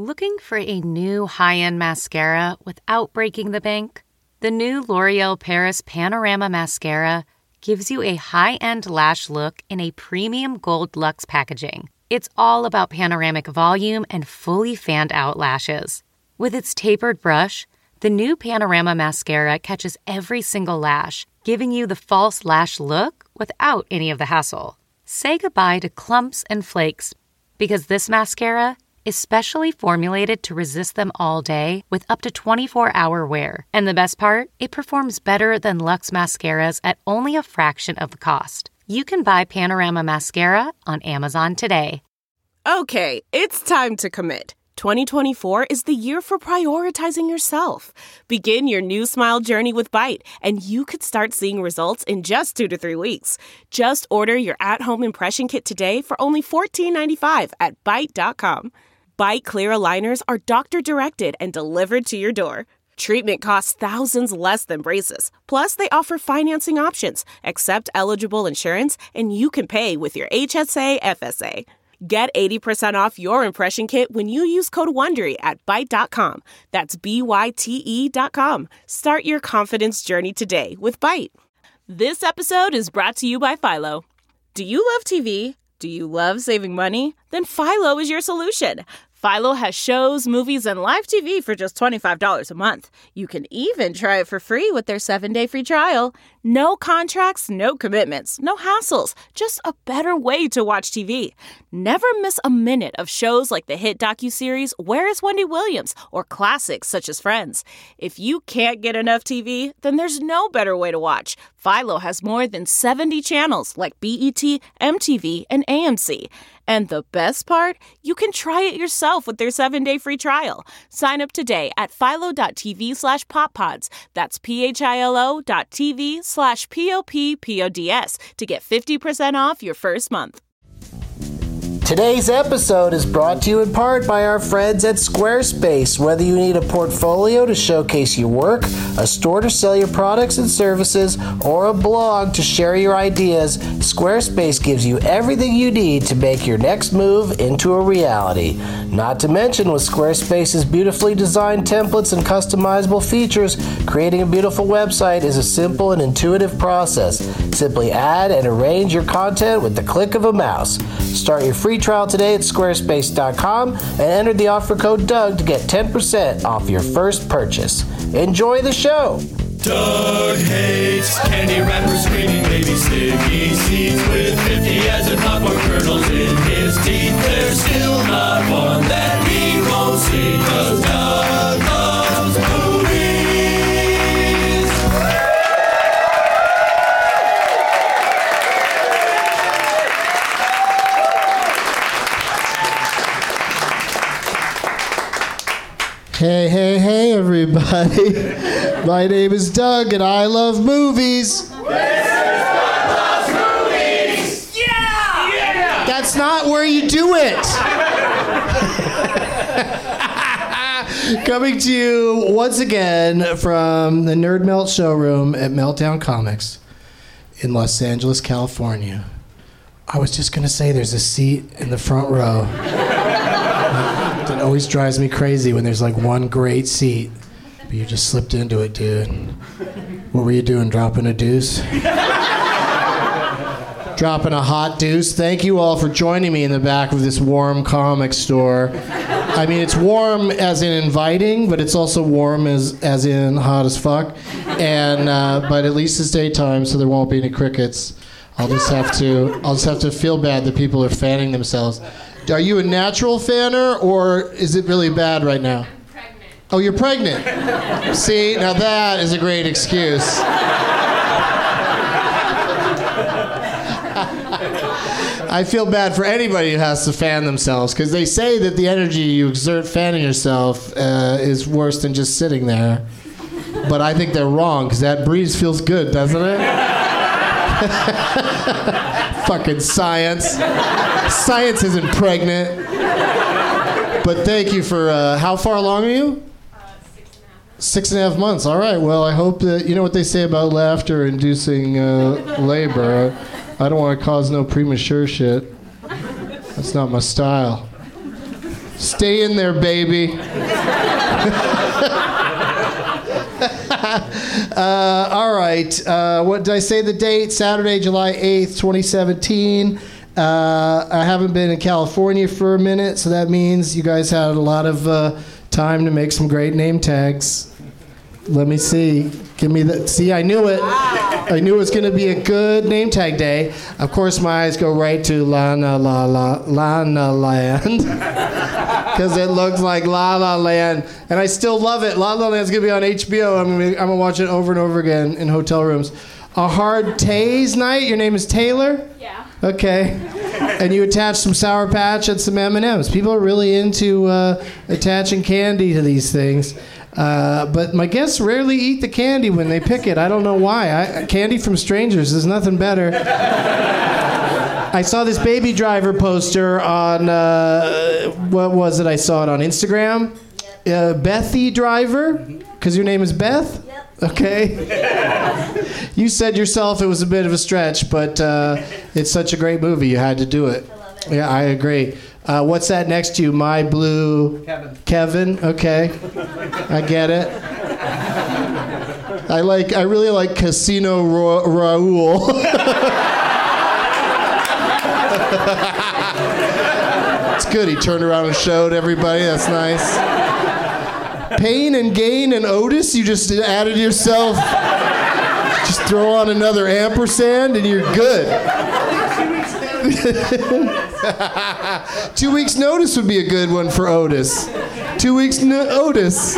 Looking for a new high-end mascara without breaking the bank? The new L'Oreal Paris Panorama Mascara gives you a high-end lash look in a premium gold luxe packaging. It's all about panoramic volume and fully fanned-out lashes. With its tapered brush, the new Panorama Mascara catches every single lash, giving you the false lash look without any of the hassle. Say goodbye to clumps and flakes, because this mascara is specially formulated to resist them all day with up to 24-hour wear. And the best part? It performs better than Luxe mascaras at only a fraction of the cost. You can buy Panorama Mascara on Amazon today. Okay, it's time to commit. 2024 is the year for prioritizing yourself. Begin your new smile journey with Byte, and you could start seeing results in just 2 to 3 weeks. Just order your at-home impression kit today for only $14.95 at Byte.com. Byte Clear aligners are doctor-directed and delivered to your door. Treatment costs thousands less than braces. Plus, they offer financing options, accept eligible insurance, and you can pay with your HSA FSA. Get 80% off your impression kit when you use code WONDERY at Byte.com. That's BYTE.com. Start your confidence journey today with Byte. This episode is brought to you by Philo. Do you love TV? Do you love saving money? Then Philo is your solution. Philo has shows, movies, and live TV for just $25 a month. You can even try it for free with their 7-day free trial. No contracts, no commitments, no hassles. Just a better way to watch TV. Never miss a minute of shows like the hit docuseries Where is Wendy Williams? Or classics such as Friends. If you can't get enough TV, then there's no better way to watch. Philo has more than 70 channels like BET, MTV, and AMC. And the best part? You can try it yourself with their 7-day free trial. Sign up today at philo.tv/poppods. That's philo.tv/poppods to get 50% off your first month. Today's episode is brought to you in part by our friends at Squarespace. Whether you need a portfolio to showcase your work, a store to sell your products and services, or a blog to share your ideas, Squarespace gives you everything you need to make your next move into a reality. Not to mention, with Squarespace's beautifully designed templates and customizable features, creating a beautiful website is a simple and intuitive process. Simply add and arrange your content with the click of a mouse. Start your free trial today at squarespace.com and enter the offer code Doug to get 10% off your first purchase. Enjoy the show. Doug hates candy wrappers, screaming baby sticky seeds with 50 as in popcorn kernels in his teeth. There's still not one that he won't see, 'cause Doug loves movies. Hey, everybody. My name is Doug, and I love movies. This is Doug Loves Movies! Yeah! That's not where you do it. Coming to you once again from the Nerd Melt showroom at Meltdown Comics in Los Angeles, California. I was just going to say there's a seat in the front row. It always drives me crazy when there's like one great seat, but you just slipped into it, dude. What were you doing, dropping a deuce? Dropping a hot deuce. Thank you all for joining me in the back of this warm comic store. I mean, it's warm as in inviting, but it's also warm as in hot as fuck. And but at least it's daytime, so there won't be any crickets. I'll just have to feel bad that people are fanning themselves. Are you a natural fanner, or is it really bad right now? I'm pregnant. Oh, you're pregnant? See, now that is a great excuse. I feel bad for anybody who has to fan themselves, because they say that the energy you exert fanning yourself is worse than just sitting there. But I think they're wrong, because that breeze feels good, doesn't it? Fucking science. Science isn't pregnant. But thank you for, how far along are you? 6.5 months. 6.5 months. All right. Well, I hope that, you know what they say about laughter inducing labor. I don't want to cause no premature shit. That's not my style. Stay in there, baby. All right. What did I say the date? Saturday, July 8th, 2017. I haven't been in California for a minute, so that means you guys had a lot of time to make some great name tags. Let me see. Give me the. See, I knew it. I knew it was going to be a good name tag day. Of course, my eyes go right to Lana Land. Because it looks like La La Land. And I still love it. La La Land's going to be on HBO. I'm going to watch it over and over again in hotel rooms. A hard Taze night. Your name is Taylor? Yeah. Okay. And you attach some Sour Patch and some M&Ms. People are really into attaching candy to these things. But my guests rarely eat the candy when they pick it. I don't know why. Candy from strangers is nothing better. I saw this Baby Driver poster on, what was it? I saw it on Instagram. Yep. Bethy Driver? Because your name is Beth? Yep. Okay. You said yourself it was a bit of a stretch, but it's such a great movie. You had to do it. I love it. Yeah, I agree. What's that next to you? My Blue... Kevin? Okay. I get it. I really like Casino Raoul. It's good. He turned around and showed everybody. That's nice. Pain and Gain and Otis, you just added yourself. Just throw on another ampersand and you're good. 2 weeks notice would be a good one for Otis. 2 weeks Otis.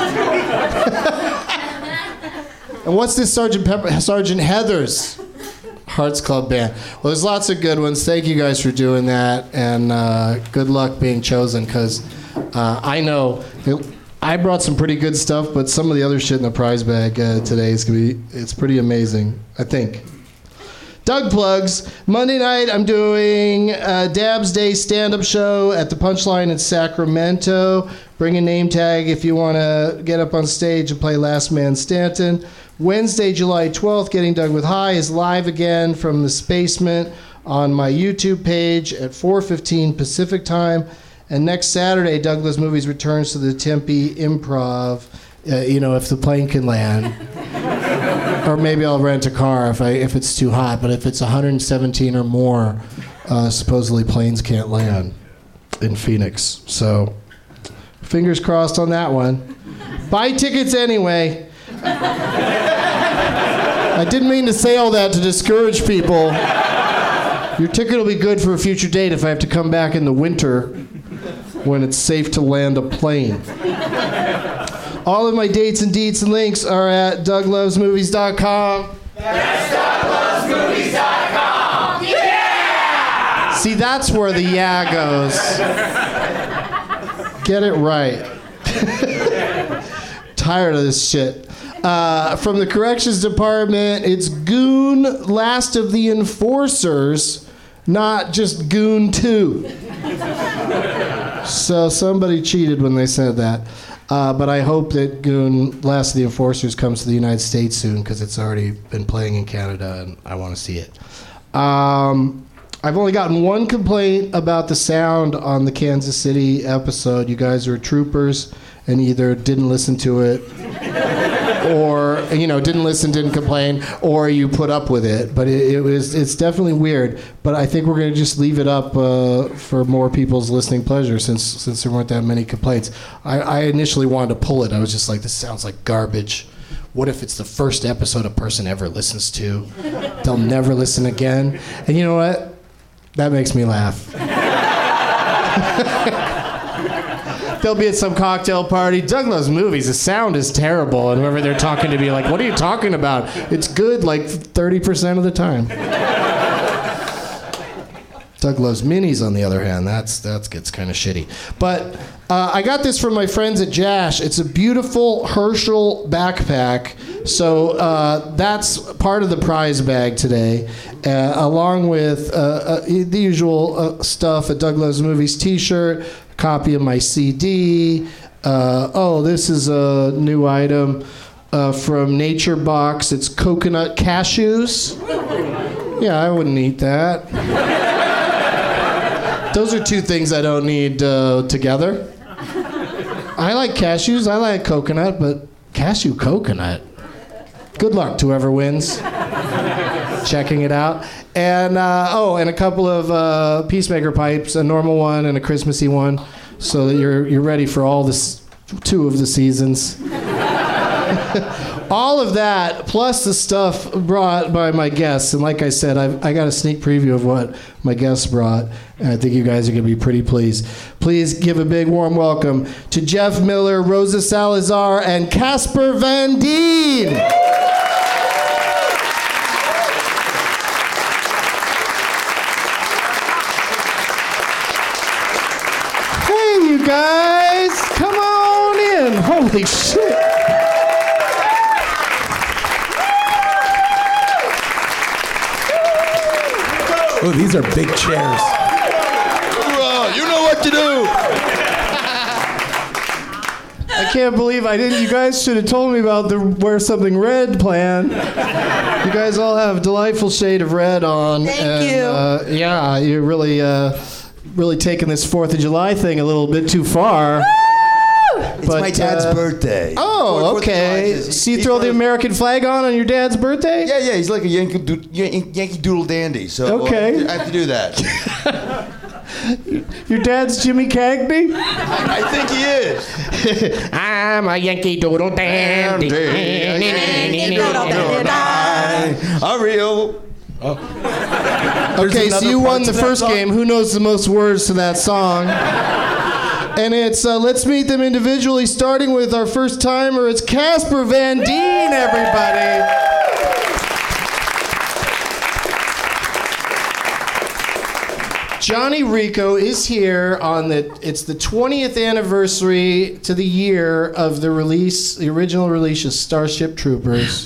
And what's this Sergeant Heather's Hearts Club band? Well, there's lots of good ones. Thank you guys for doing that, and good luck being chosen, because I know I brought some pretty good stuff, but some of the other shit in the prize bag today is it's pretty amazing, I think. Doug plugs. Monday night, I'm doing Dab's Day stand-up show at the Punchline in Sacramento. Bring a name tag if you want to get up on stage and play Last Man Stanton. Wednesday, July 12th, Getting Doug with High is live again from the Spacement on my YouTube page at 4:15 Pacific time. And next Saturday, Doug Loves Movies returns to the Tempe Improv, if the plane can land. Or maybe I'll rent a car if it's too hot. But if it's 117 or more, supposedly planes can't land in Phoenix. So fingers crossed on that one. Buy tickets anyway. I didn't mean to say all that to discourage people. Your ticket will be good for a future date if I have to come back in the winter when it's safe to land a plane. All of my dates and deets and links are at DougLovesMovies.com. That's DougLovesMovies.com. Yeah! See, that's where the yeah goes. Get it right. Tired of this shit. From the corrections department, it's Goon Last of the Enforcers, not just Goon 2. So somebody cheated when they said that. But I hope that Goon Last of the Enforcers comes to the United States soon, because it's already been playing in Canada and I want to see it. I've only gotten one complaint about the sound on the Kansas City episode. You guys are troopers and either didn't listen to it or, didn't complain, or you put up with it. But it's definitely weird. But I think we're going to just leave it up for more people's listening pleasure since there weren't that many complaints. I initially wanted to pull it. I was just like, this sounds like garbage. What if it's the first episode a person ever listens to? They'll never listen again. And you know what? That makes me laugh. They'll be at some cocktail party. Doug Loves Movies. The sound is terrible. And whoever they're talking to be like, what are you talking about? It's good like 30% of the time. Doug Loves Minis, on the other hand, that gets kind of shitty. But I got this from my friends at Jash. It's a beautiful Herschel backpack. So that's part of the prize bag today, along with the usual stuff, a Doug Loves Movies t-shirt, copy of my CD. This is a new item from Nature Box. It's coconut cashews. Yeah, I wouldn't eat that. Those are two things I don't need together. I like cashews. I like coconut, but cashew coconut. Good luck to whoever wins. Checking it out. And and a couple of Peacemaker pipes, a normal one and a Christmassy one, so that you're ready for all two of the seasons. All of that, plus the stuff brought by my guests. And like I said, I got a sneak preview of what my guests brought, and I think you guys are going to be pretty pleased. Please give a big warm welcome to Jeff Miller, Rosa Salazar, and Casper Van Dien. Hey, you guys, come on in. Holy shit. Oh, these are big chairs. You know what to do. I can't believe I didn't. You guys should have told me about the Wear Something Red plan. You guys all have a delightful shade of red on. Thank you. Yeah, you're really taking this 4th of July thing a little bit too far. It's my dad's birthday. Oh, okay. So you throw the American flag on your dad's birthday? Yeah, he's like a Yankee Doodle dandy. So okay. I have to do that. Your dad's Jimmy Cagney? I think he is. I'm a Yankee Doodle dandy. I'm real. Okay, so you won the first game. Who knows the most words to that song? And it's, let's meet them individually, starting with our first timer. It's Casper Van Dien, everybody. Johnny Rico is here it's the 20th anniversary to the year of the original release of Starship Troopers.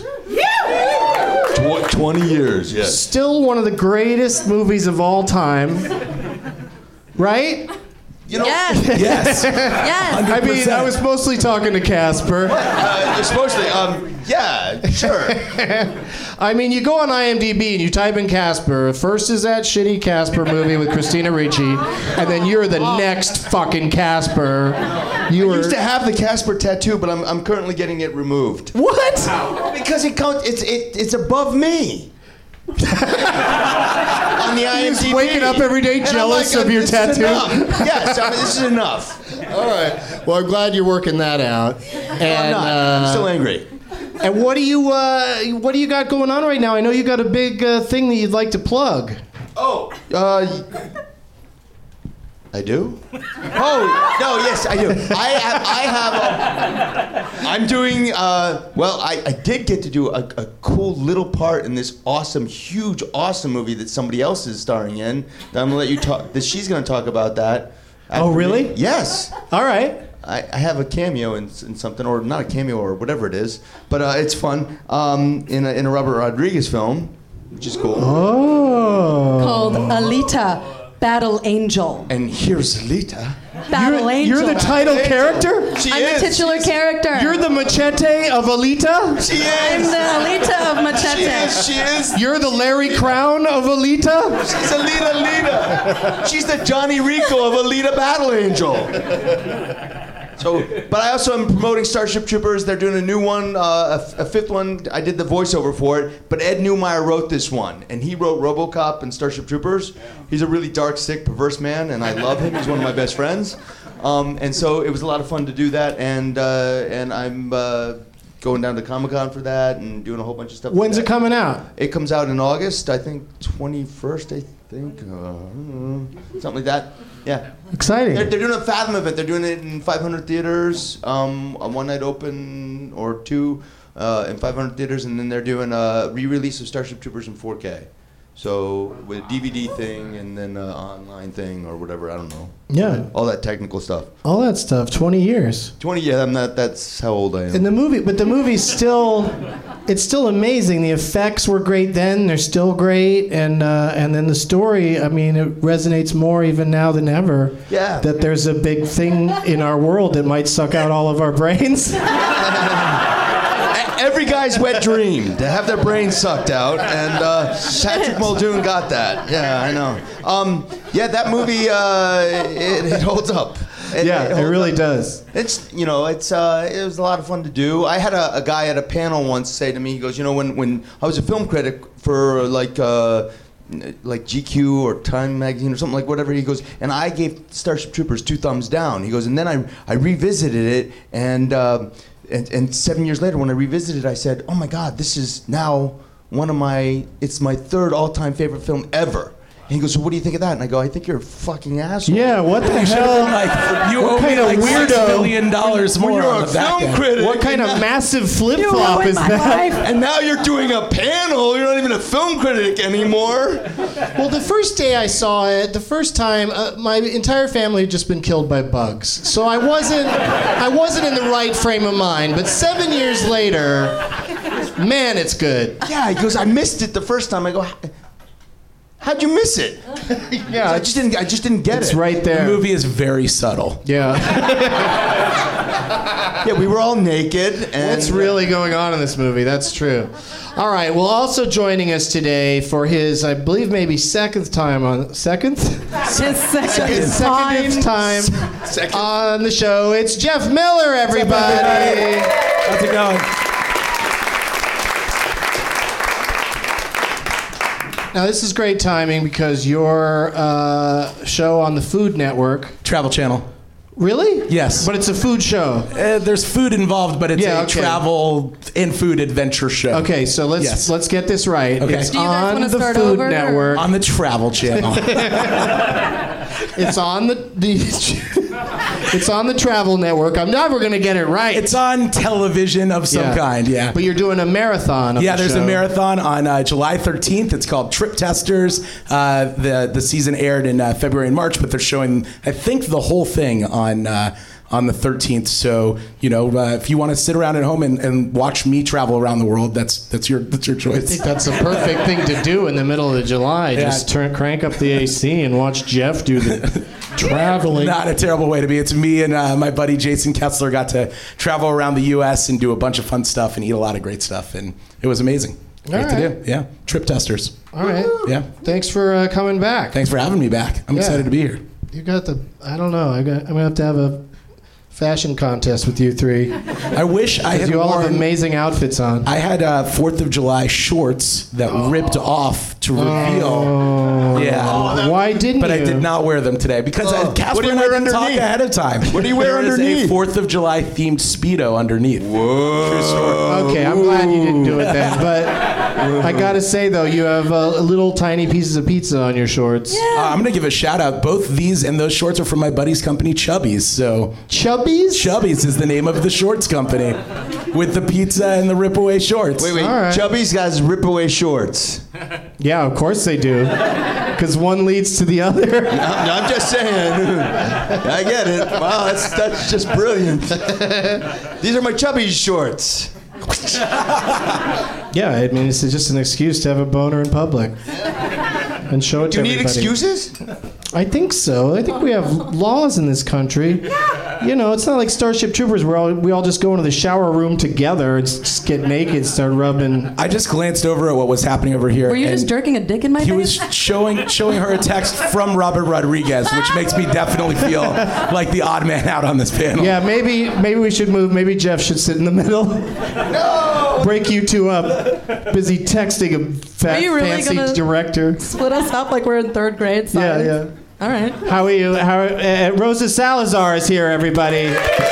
20 years, yes. Still one of the greatest movies of all time. Right? You know, yes. Yes. Yes. I mean, I was mostly talking to Casper. You're supposed to. Yeah, sure. I mean, you go on IMDb and you type in Casper. First is that shitty Casper movie with Christina Ricci, and then you're the next fucking Casper. I used to have the Casper tattoo, but I'm currently getting it removed. What? Because it's above me. On the IMDb. He's waking up every day jealous of your tattoo. Yes, I mean, this is enough. All right. Well, I'm glad you're working that out. And, I'm not. I'm still angry. And what do you got going on right now? I know you got a big thing that you'd like to plug. Oh, I do? Oh, no, yes, I do. I'm doing, I did get to do a cool little part in this awesome, huge, awesome movie that somebody else is starring in. That I'm going to let you talk, that she's going to talk about that. Oh, really? Yes. All right. I have a cameo in something, or not a cameo, or whatever it is, but it's fun, in a Robert Rodriguez film, which is cool. Oh. Called Alita, Battle Angel. And here's Alita. Battle Angel. You're the title character? I'm the titular character. You're the machete of Alita? She is. I'm the Alita of Machete. She is. You're the Larry Crown of Alita? She's Alita. She's the Johnny Rico of Alita Battle Angel. So, but I also am promoting Starship Troopers. They're doing a new one, a fifth one. I did the voiceover for it, but Ed Neumeier wrote this one, and he wrote RoboCop and Starship Troopers. He's a really dark, sick, perverse man, and I love him. He's one of my best friends, and so it was a lot of fun to do that. And I'm going down to Comic-Con for that and doing a whole bunch of stuff. When's it coming out? It comes out in August, I think 21st. I think something like that. Yeah. Exciting. They're doing a Fathom event. They're doing it in 500 theaters, a one night open or two in 500 theaters, and then they're doing a re-release of Starship Troopers in 4K. So with a DVD thing and then an online thing or whatever, I don't know. Yeah. All that technical stuff. All that stuff. 20 years. 20. Yeah, that's how old I am. And the movie's still, it's still amazing. The effects were great then. They're still great. And then the story, I mean, it resonates more even now than ever. Yeah. That there's a big thing in our world that might suck out all of our brains. Every guy's wet dream to have their brains sucked out, and Patrick Muldoon got that. Yeah, I know. Yeah, that movie, it holds up. Yeah, it really does. It's it was a lot of fun to do. I had a guy at a panel once say to me, he goes, when I was a film critic for like GQ or Time magazine or something, like whatever, he goes, and I gave Starship Troopers 2 thumbs down. He goes, and then I revisited it, and 7 years later when I revisited it, I said, oh my God, this is now it's my 3rd all-time favorite film ever. And he goes, so what do you think of that? And I go, I think you're a fucking asshole. Yeah, what the hell? You owe me like $6 million more you're on a the back film end. critic. What kind of massive flip-flop is that? And now you're doing a panel. You're not even a film critic anymore. Well, the first day I saw it, the first time, my entire family had just been killed by bugs. So I wasn't in the right frame of mind. But 7 years later, man, it's good. Yeah, he goes, I missed it the first time. I go, how'd you miss it? Yeah, I just didn't get It's it. right there. The movie is very subtle. Yeah. Yeah, we were all naked. And What's really going on in this movie? That's true. All right. Well, also joining us today for his, I believe, maybe second time on Second time. on the show. It's Jeff Miller, everybody. How's it going? Now, this is great timing because your show on the Food Network. Travel Channel. Really? Yes. But it's a food show. There's food involved, but it's Yeah, a okay. travel and food adventure show. Okay, so let's get this right. Okay. It's Do you guys on wanna the start Food over, or- Network. On the Travel Channel. It's on the it's on the Travel Network. I'm never gonna get it right. It's on television of some kind, yeah. But you're doing a marathon. Of Yeah, the there's show. a marathon on July 13th. It's called Trip Testers. The season aired in February and March, but they're showing, I think, the whole thing on the 13th. So, if you want to sit around at home and watch me travel around the world, that's your I choice. think that's a perfect thing to do in the middle of July. Yeah. Just crank up the AC and watch Jeff do the traveling. Not a terrible way to be. It's me and my buddy Jason Kessler got to travel around the U.S. and do a bunch of fun stuff and eat a lot of great stuff, and it was amazing. Great to do. Yeah, Trip Testers. All right. Yeah. Thanks for coming back. Thanks for having me back. I'm excited to be here. You got I don't know. I'm gonna have a fashion contest with you three. I wish I had You all have worn. amazing outfits on. I had 4th of July shorts that ripped off to reveal. Yeah. Why didn't But you? I did not wear them today because Casper What do you and I wear didn't talk underneath? ahead of time. What do you wear There underneath? is a 4th of July themed Speedo underneath. Whoa. Okay, I'm glad you didn't do it then. But I gotta say though, you have little tiny pieces of pizza on your shorts. I'm gonna give a shout out. Both these and those shorts are from my buddy's company, Chubby's. So Chubbies? Chubby's is the name of the shorts company, with the pizza and the rip away shorts. Wait. All right. Chubby's got his rip away shorts. Yeah, of course they do. Because one leads to the other. I'm just saying. I get it. Wow, that's just brilliant. These are my Chubby's shorts. Yeah, I mean, it's just an excuse to have a boner in public. And show it Do to you need everybody. excuses? I think so. I think we have laws in this country. It's not like Starship Troopers where we all just go into the shower room together and just get naked, start rubbing. I just glanced over at what was happening over here. Were you just and jerking a dick in my He face? was showing her a text from Robert Rodriguez, which makes me definitely feel like the odd man out on this panel. Yeah, maybe we should move. Maybe Jeff should sit in the middle. No! Break you two up. Busy texting a Are you really fancy gonna- director. Split us up like we're in 3rd grade. Yeah, Science. yeah. All right. How are you? Rosa Salazar is here, everybody.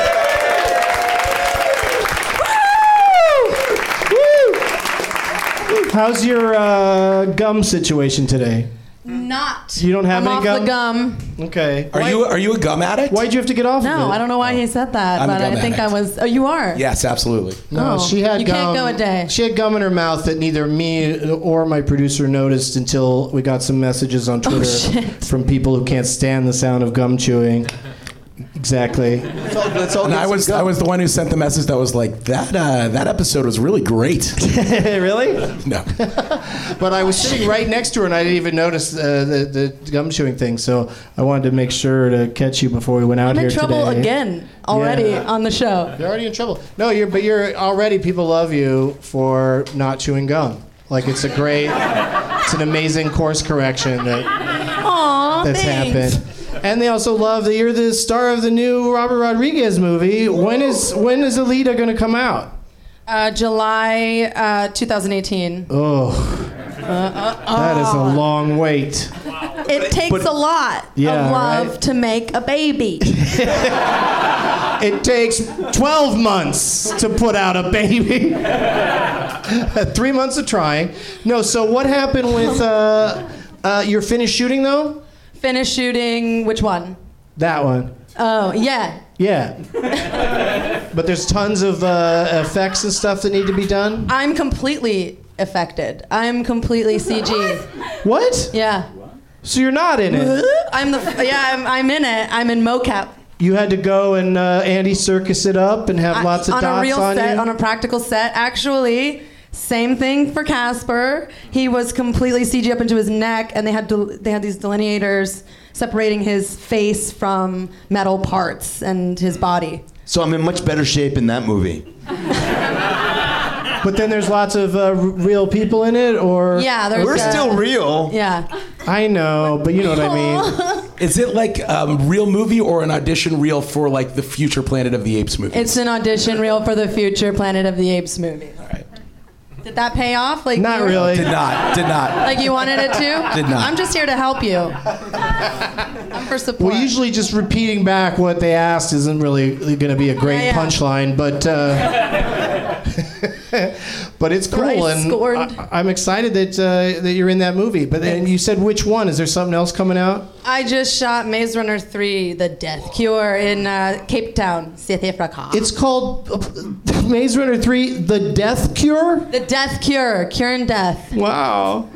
How's your gum situation today? Not. You don't have I'm any off gum? the gum. Okay. Are you a gum addict? Why'd you have to get off of it? No, I don't know why he said that, I'm a but I gum think addict. I was. Oh, you are? Yes, absolutely. No, Oh, she had you gum. can't go a day. She had gum in her mouth that neither me or my producer noticed until we got some messages on Twitter shit. from people who can't stand the sound of gum chewing. Exactly. Let's all And get I some was gum. the one who sent the message that was like, that episode was really great. Really? No. But I was sitting right next to her and I didn't even notice the gum chewing thing. So I wanted to make sure to catch you before we went out I'm here in trouble today. again already Yeah. on the show. You're already in trouble. No, you're already. People love you for not chewing gum. Like it's an amazing course correction Aw, that's thanks. happened. And they also love that you're the star of the new Robert Rodriguez movie. When is Alita going to come out? July 2018. Oh, that is a long wait. It takes a lot of love right? to make a baby. It takes 12 months to put out a baby. 3 months of trying. No, so what happened with you're finished shooting though? Finished shooting, which one? That one. Oh, yeah. Yeah. But there's tons of effects and stuff that need to be done? I'm completely affected. I'm completely CG. What? Yeah. So you're not in it? I'm in it. I'm in mocap. You had to go and Andy Serkis it up and have lots of on dots a real on set, you? on a practical set. Actually, same thing for Casper. He was completely CG up into his neck, and they had these delineators separating his face from metal parts and his body. So I'm in much better shape in that movie. But then there's lots of real people in it, or? Yeah, there's. We're still real. Yeah. I know, but you know what I mean. Is it like a real movie or an audition reel for like the future Planet of the Apes movie? It's an audition reel for the future Planet of the Apes movie. All right. Did that pay off? Like Not really. Did not. Like you wanted it to? Did not. I'm just here to help you. I'm for support. Well, usually just repeating back what they asked isn't really going to be a great Yeah. punchline, but but it's cool, Thrice and scorned. I'm excited that you're in that movie. But then you said which one? Is there something else coming out? I just shot Maze Runner 3: The Death Cure in Cape Town, South Africa. It's called Maze Runner 3: The Death Cure. The Death Cure, curing death. Wow.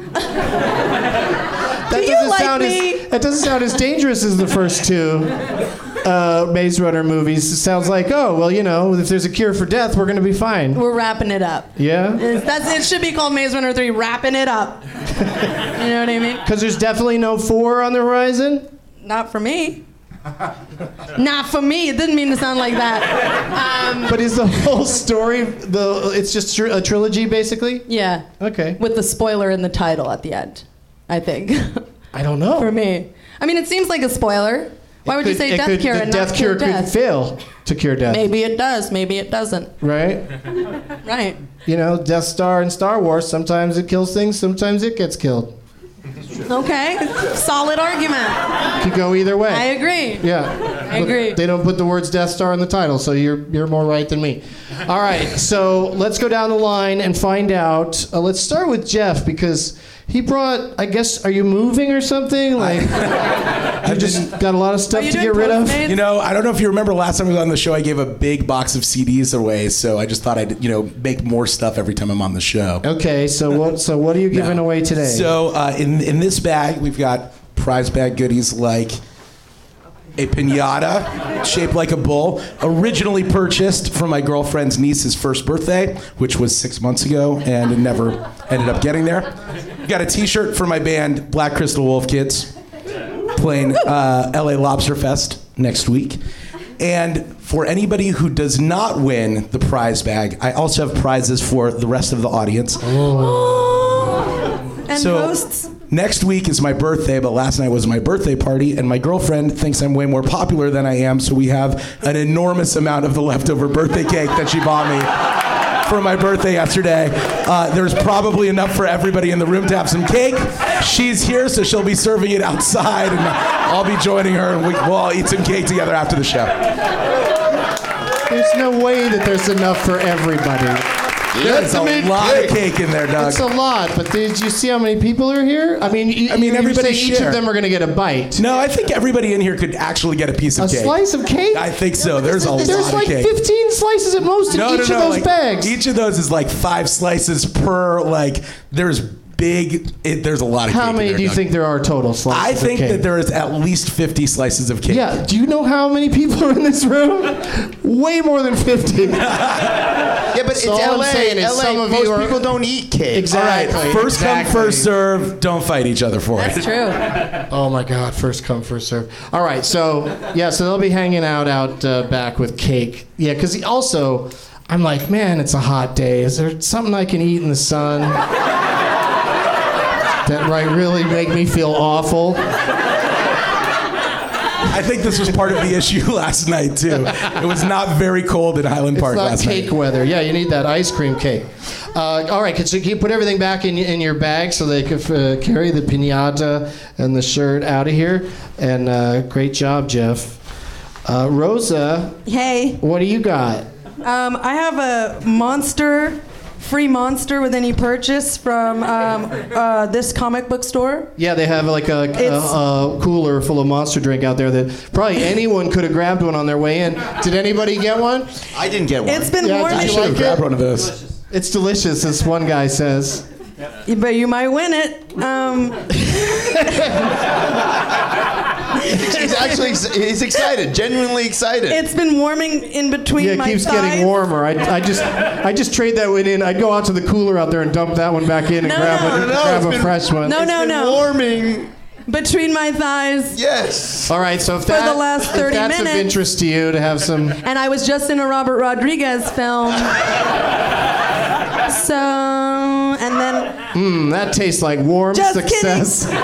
Do you like me? That doesn't sound as dangerous as the first two Maze Runner movies. It sounds like, oh, well, you know, if there's a cure for death, we're going to be fine. We're wrapping it up. Yeah? It should be called Maze Runner 3: Wrapping It Up. You know what I mean? Because there's definitely no 4 on the horizon? Not for me. Not for me. It didn't mean to sound like that. But is the whole story, it's just a trilogy, basically? Yeah. Okay. With the spoiler in the title at the end, I think. I don't know. For me. I mean, it seems like a spoiler. Why would you say Death Cure the and Death not Cure Cure Death? could fail to cure death. Maybe it does. Maybe it doesn't. Right? Right. You know, Death Star in Star Wars, sometimes it kills things, sometimes it gets killed. Okay. Solid argument. Could go either way. I agree. Yeah. I agree. They don't put the words Death Star in the title, so you're more right than me. All right, so let's go down the line and find out. Let's start with Jeff, because he brought, I guess, are you moving or something? Like, you just got a lot of stuff to get rid of? You know, I don't know if you remember last time I was on the show, I gave a big box of CDs away, so I just thought I'd, make more stuff every time I'm on the show. Okay, so what are you giving away today? So in this bag, we've got prize bag goodies like a piñata shaped like a bull, originally purchased for my girlfriend's niece's first birthday, which was 6 months ago, and it never ended up getting there. Got a t-shirt for my band, Black Crystal Wolf Kids, playing LA Lobster Fest next week. And for anybody who does not win the prize bag, I also have prizes for the rest of the audience. And So- hosts. Next week is my birthday, but last night was my birthday party, and my girlfriend thinks I'm way more popular than I am, so we have an enormous amount of the leftover birthday cake that she bought me for my birthday yesterday. There's probably enough for everybody in the room to have some cake. She's here, so she'll be serving it outside, and I'll be joining her, and we'll all eat some cake together after the show. There's no way that there's enough for everybody. There's a lot of cake in there, Doug. It's a lot, but did you see how many people are here? I mean, everybody each share. of them are going to get a bite. No, I think everybody in here could actually get a piece of A cake. slice of cake? I think so. There's a lot There's of like cake. 15 slices at most in each of those like, bags. Each of those is like 5 slices per. Like there's there's a lot of cake. How in many there, do you Doug. think there are total slices I think of cake? that there is at least 50 slices of cake. Yeah. Do you know how many people are in this room? Way more than 50. Yeah, but So it's all I'm LA. saying is LA, some of most you are- people don't eat cake. Exactly. All right. First Exactly. come, first serve. Don't fight each other for That's it. true. Oh my God! First come, first serve. All right, so they'll be hanging out back with cake. Yeah, because also, I'm like, man, it's a hot day. Is there something I can eat in the sun that might really make me feel awful? I think this was part of the issue last night too. It was not very cold at Highland Park It's not last cake night. weather. Yeah, you need that ice cream cake. All right, can you put everything back in your bag so they could carry the piñata and the shirt out of here? And great job, Jeff. Rosa, Hey, what do you got? I have a free monster with any purchase from this comic book store. Yeah, they have like a cooler full of Monster drink out there that probably anyone could have grabbed one on their way in. Did anybody get one? I didn't get one. It's been Yeah, warming. did you Should have like grabbed it? one of those. It's delicious, as one guy says. But you might win it. He's excited, genuinely excited. It's been warming in between Yeah, it my keeps thighs. getting warmer. I just trade that one in. I'd go out to the cooler out there and dump that one back in and No, grab no, grab a fresh one. No, no, no. warming. Between my thighs. Yes. All right, so if For the last 30 if that's of minutes. interest to you to have some. And I was just in a Robert Rodriguez film. So, and then That tastes like warm Just success. a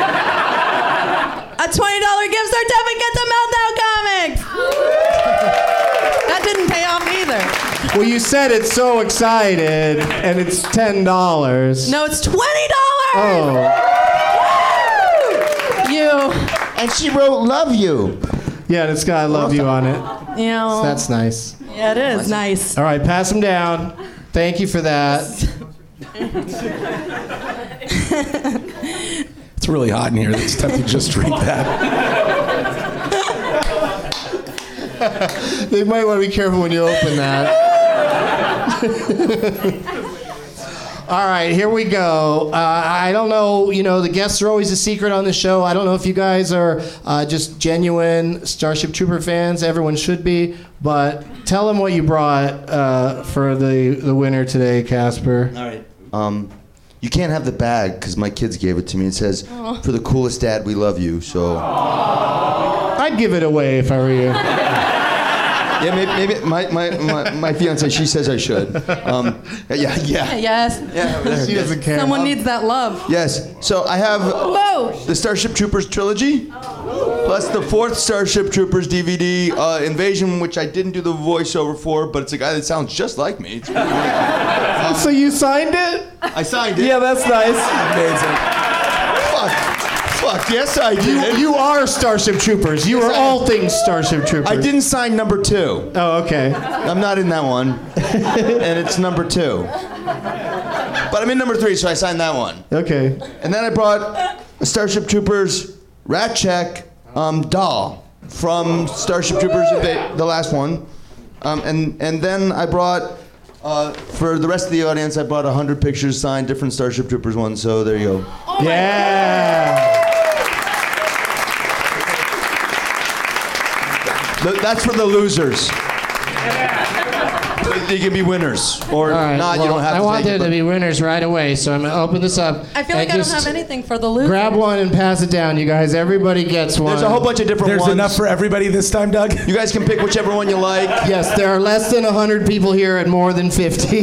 $20 gift certificate to Meltdown Comics. That didn't pay off either. Well, you said it's so excited, and it's $10. No, it's $20. Oh. Woo! You And she wrote "Love You." Yeah, and it's got "I love you" on it. know. That's nice. Yeah, it is nice. All right, pass them down. Thank you for that. It's really hot in here. It's tempting to just drink that. They might want to be careful when you open that. All right, here we go. I don't know, the guests are always a secret on the show. I don't know if you guys are just genuine Starship Trooper fans. Everyone should be. But tell them what you brought for the winner today, Casper. All right. You can't have the bag because my kids gave it to me. It says, "For the coolest dad, we love you." So. I'd give it away if I were you. Yeah, maybe my fiance, she says I should. Yeah. Yes. Yeah, She doesn't care. Someone needs that love. Yes. So I have Whoa. the Starship Troopers trilogy, plus the fourth Starship Troopers DVD, Invasion, which I didn't do the voiceover for, but it's a guy that sounds just like me. It's really weird. So you signed it? I signed it. Yeah, that's nice. Amazing. Fuck, yes I did. You are Starship Troopers. You are all things Starship Troopers. I didn't sign number 2. Oh, okay. I'm not in that one. And it's number 2. But I'm in number 3, so I signed that one. Okay. And then I brought a Starship Troopers Ratcheck doll from Starship Troopers, the last one. And then I brought, for the rest of the audience, I brought 100 pictures signed, different Starship Troopers ones, so there you go. Yeah. That's for the losers. You can be winners, or All right. not. Well, You don't have to. I want take there it, to be winners right away, so I'm gonna open this up. I feel like and I don't just have anything for the loser. Grab one and pass it down, you guys. Everybody gets one. There's a whole bunch of different There's ones. enough for everybody this time, Doug? You guys can pick whichever one you like. Yes, there are less than 100 people here at more than 50.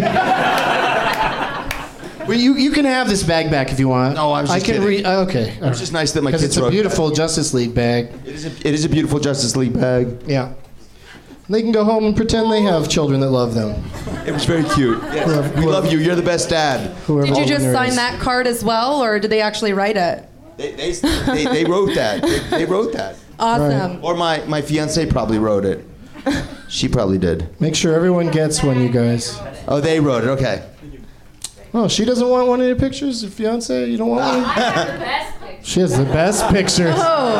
Well, you can have this bag back if you want. No, I was just can kidding. okay. It's just nice that my Because kids it's a wrote beautiful Justice League bag. It is a beautiful Justice League bag. Yeah. They can go home and pretend they have children that love them. It was very cute. Yes. We love you. You're the best dad. Whoever Did you the just winner sign is. that card as well, or did they actually write it? They wrote that. They wrote that. Awesome. Or my fiance probably wrote it. She probably did. Make sure everyone gets one, you guys. Oh, they wrote it. Okay. Oh, she doesn't want one of your pictures? Your fiance? You don't want one? She has the best pictures.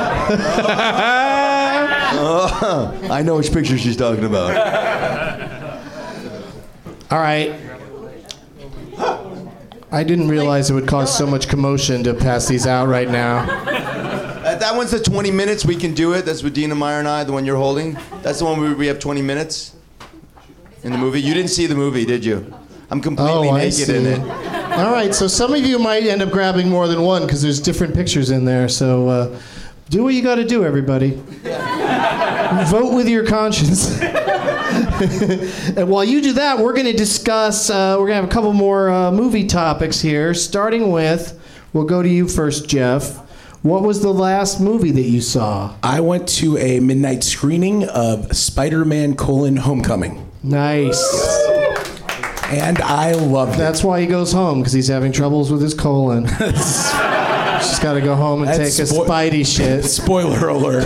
I know which picture she's talking about. All right. I didn't realize it would cause so much commotion to pass these out right now. That one's the 20 minutes. We can do it. That's with Dina Meyer and I, the one you're holding. That's the one where we have 20 minutes in the movie. You didn't see the movie, did you? I'm completely I naked see. in it. All right, so some of you might end up grabbing more than one because there's different pictures in there. So do what you got to do, everybody. Vote with your conscience. And while you do that, we're going to discuss, we're going to have a couple more movie topics here, starting with, we'll go to you first, Jeff. What was the last movie that you saw? I went to a midnight screening of Spider-Man: Homecoming. Nice. And I loved it. That's why he goes home, because he's having troubles with his colon. Just got to go home and take a Spidey shit. Spoiler alert.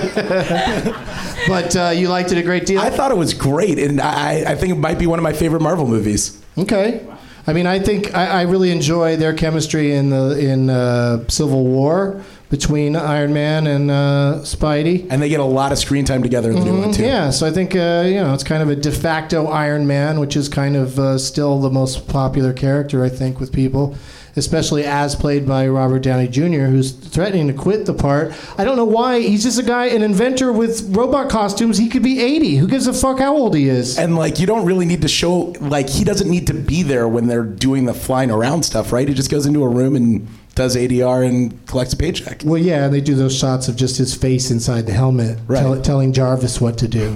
But you liked it a great deal? I thought it was great, and I think it might be one of my favorite Marvel movies. Okay. I mean, I think I really enjoy their chemistry in Civil War between Iron Man and Spidey. And they get a lot of screen time together in the new one, too. Yeah, so I think, it's kind of a de facto Iron Man, which is kind of still the most popular character, I think, with people, especially as played by Robert Downey Jr., who's threatening to quit the part. I don't know why. He's just a guy, an inventor with robot costumes. He could be 80. Who gives a fuck how old he is? And, you don't really need to show, he doesn't need to be there when they're doing the flying around stuff, right? He just goes into a room and does ADR and collects a paycheck. Well, yeah, they do those shots of just his face inside the helmet, right. Telling Jarvis what to do.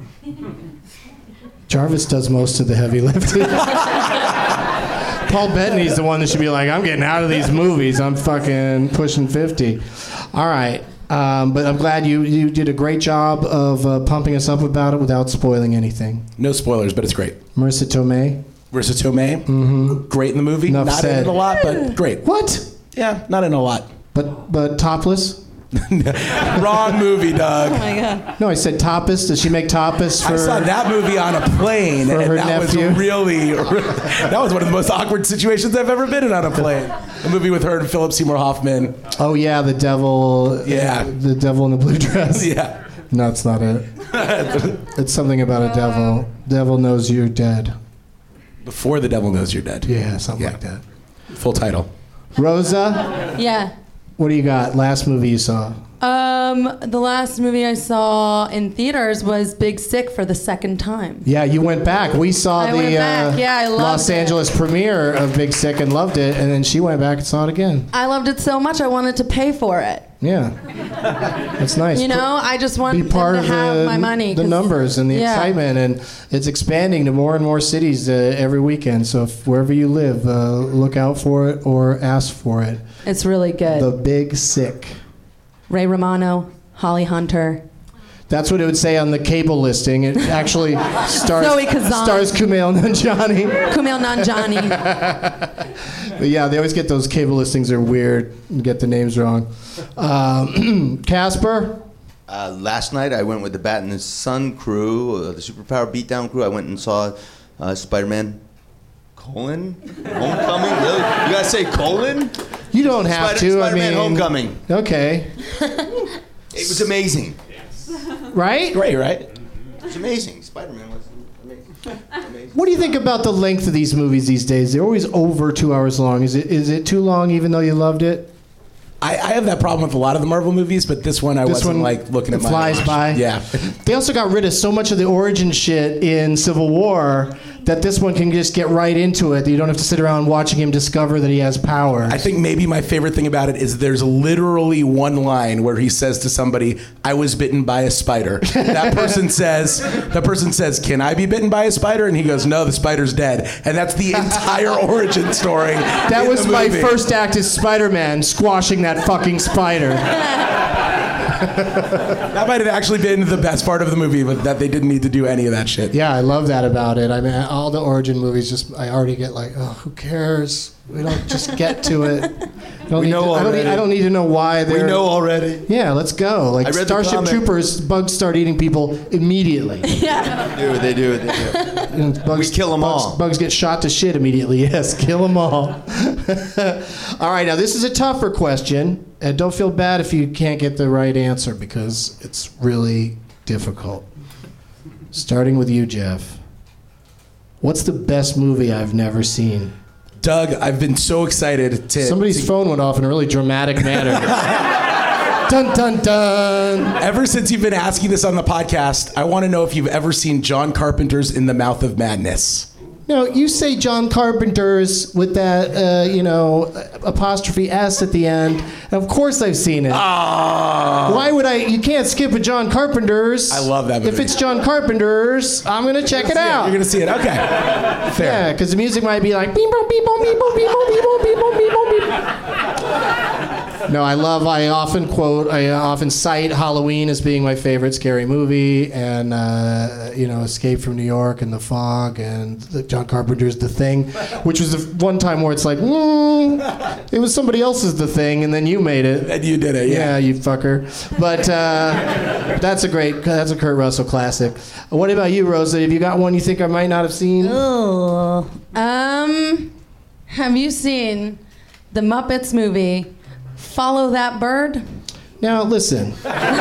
Jarvis does most of the heavy lifting. Paul Bettany's the one that should be like, I'm getting out of these movies. I'm fucking pushing 50. All right. But I'm glad you did a great job of pumping us up about it without spoiling anything. No spoilers, but it's great. Marissa Tomei. Great in the movie. Enough not said. in it a lot, but great. What? Yeah, not in a lot. But topless? Wrong movie, Doug. Oh my God. No, I said tapas. Does she make tapas for... I saw that movie on a plane, for and her that nephew? was that was one of the most awkward situations I've ever been in on a plane. A movie with her and Philip Seymour Hoffman. Oh yeah, the devil. Yeah, the devil in the blue dress. Yeah. No, it's not it. It's something about a devil. Devil knows you're dead. Before the devil knows you're dead. Yeah, something like that. Full title. Rosa? Yeah. What do you got? Last movie you saw? The last movie I saw in theaters was Big Sick for the second time. Yeah, you went back. We saw I went back. Yeah, I loved Los it. Angeles premiere of Big Sick and loved it, and then she went back and saw it again. I loved it so much I wanted to pay for it. Yeah. That's nice. You know, I just want be part them to of have my money. the numbers and the excitement, and it's expanding to more and more cities every weekend. So wherever you live, look out for it or ask for it. It's really good. The Big Sick. Ray Romano, Holly Hunter. That's what it would say on the cable listing. It actually stars Kumail Nanjiani. Kumail Nanjiani. But yeah, they always get those cable listings are weird and get the names wrong. Casper? Last night I went with the Bat and the Sun crew, the Superpower Beatdown crew. I went and saw Spider-Man: Homecoming. Really? You gotta say colon? You don't have to. Spider-Man: Homecoming. Okay. It was amazing. Right? Great, right? It's amazing. Spider-Man was amazing. What do you think about the length of these movies these days? They're always over 2 hours long. Is it too long even though you loved it? I have that problem with a lot of the Marvel movies, but this one wasn't looking at my flies watch. by. Yeah. They also got rid of so much of the origin shit in Civil War that this one can just get right into it. You don't have to sit around watching him discover that he has powers. I think maybe my favorite thing about it is there's literally one line where he says to somebody, "I was bitten by a spider." That person says, "Can I be bitten by a spider?" And he goes, "No, the spider's dead." And that's the entire origin story. That was my first act as Spider-Man, squashing that fucking spider. That might have actually been the best part of the movie, but that they didn't need to do any of that shit. Yeah, I love that about it. I mean, all the origin movies, I already get like, oh, who cares? We don't just get to it. I don't need to know why they're... We know already. Yeah, let's go. Like I read the Starship comic. Troopers, bugs start eating people immediately. Yeah. They do. We kill them all. Bugs get shot to shit immediately. Yes, kill them all. All right, now this is a tougher question. And don't feel bad if you can't get the right answer because it's really difficult. Starting with you, Jeff. What's the best movie I've never seen? Doug, I've been so excited to... Somebody's phone went off in a really dramatic manner. Dun, dun, dun. Ever since you've been asking this on the podcast, I want to know if you've ever seen John Carpenter's In the Mouth of Madness. No, you say John Carpenter's with that, apostrophe S at the end. Of course I've seen it. Oh. Why would I? You can't skip a John Carpenter's. I love that movie. If it's John Carpenter's, I'm going to check it out. You're going to see it. Okay. Fair. Yeah, because the music might be like... beep, boop, beep, boop, beep, boop, beep, boop, beep, boop, beep, boop, beep, boop, beep. No, I often cite Halloween as being my favorite scary movie, and Escape from New York and The Fog and John Carpenter's The Thing, which was the one time where it's like, it was somebody else's The Thing, and then you made it. And you did it, yeah. Yeah, you fucker. But that's a Kurt Russell classic. What about you, Rosa? Have you got one you think I might not have seen? Oh. Have you seen the Muppets movie, Follow That Bird? Now, listen.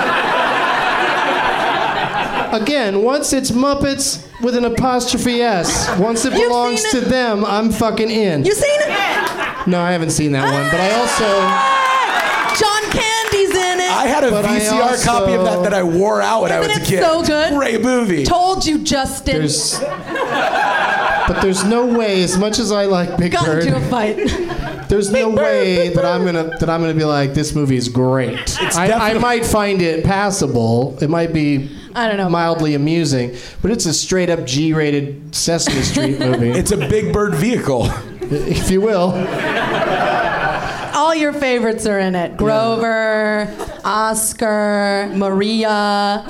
Again, once it's Muppets with an apostrophe S, once it belongs to them, I'm fucking in. You seen it? No, I haven't seen that one, but I also... John Candy's in it. I had a VCR copy of that I wore out when I was a kid. So good. Great movie. Told you, Justin. But there's no way, as much as I like Big Got Bird, into a fight. there's no way that I'm gonna be like, this movie is great. I might find it passable. It might be, I don't know, mildly amusing, but it's a straight up G-rated Sesame Street movie. It's a Big Bird vehicle, if you will. All your favorites are in it. Grover, Oscar, Maria.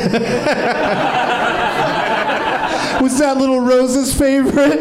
Was that little Rosa's favorite?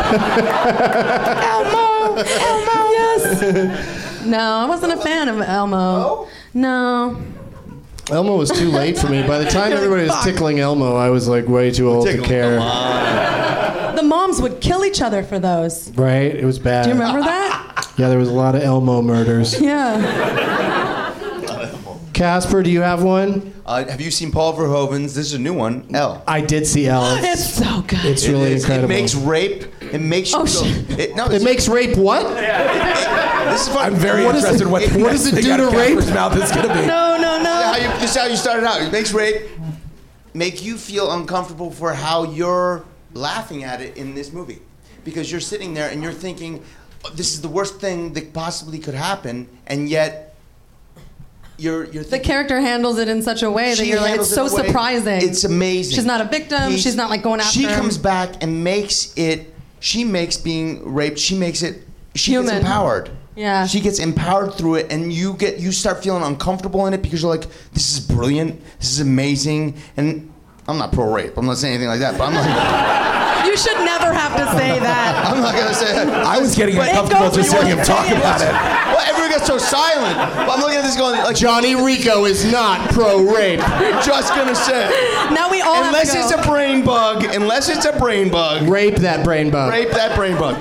Elmo! Yes! No, I wasn't a fan of Elmo. No. Elmo was too late for me. By the time everybody was tickling Elmo, I was like way too old to care. The moms would kill each other for those. Right? It was bad. Do you remember that? Yeah, there was a lot of Elmo murders. Yeah. Casper, do you have one? Have you seen Paul Verhoeven's? This is a new one, Elle. I did see Elle. It's so good. It's really incredible. It makes rape. It makes you. It makes rape what? This is fun. I'm very interested in what does it do to rape? Mouth is gonna be. No. This is how you started out. It makes rape make you feel uncomfortable for how you're laughing at it in this movie, because you're sitting there and you're thinking, this is the worst thing that possibly could happen, and yet. You're the character handles it in such a way that you're like, it's so surprising. It's amazing. She's not a victim. She's not like going after him. She comes back and makes being raped, she gets empowered. Yeah. She gets empowered through it, and you start feeling uncomfortable in it because you're like, this is brilliant, this is amazing, and I'm not pro-rape. I'm not saying anything like that, but I'm like... You should never have to say that. I'm not going to say that. I was getting uncomfortable just hearing him talk about it. Well, everyone gets so silent. But I'm looking at this going like... Johnny Rico is not pro-rape. Just going to say. Now we all Unless have to go. it's a brain bug. Rape that brain bug. Rape that brain bug.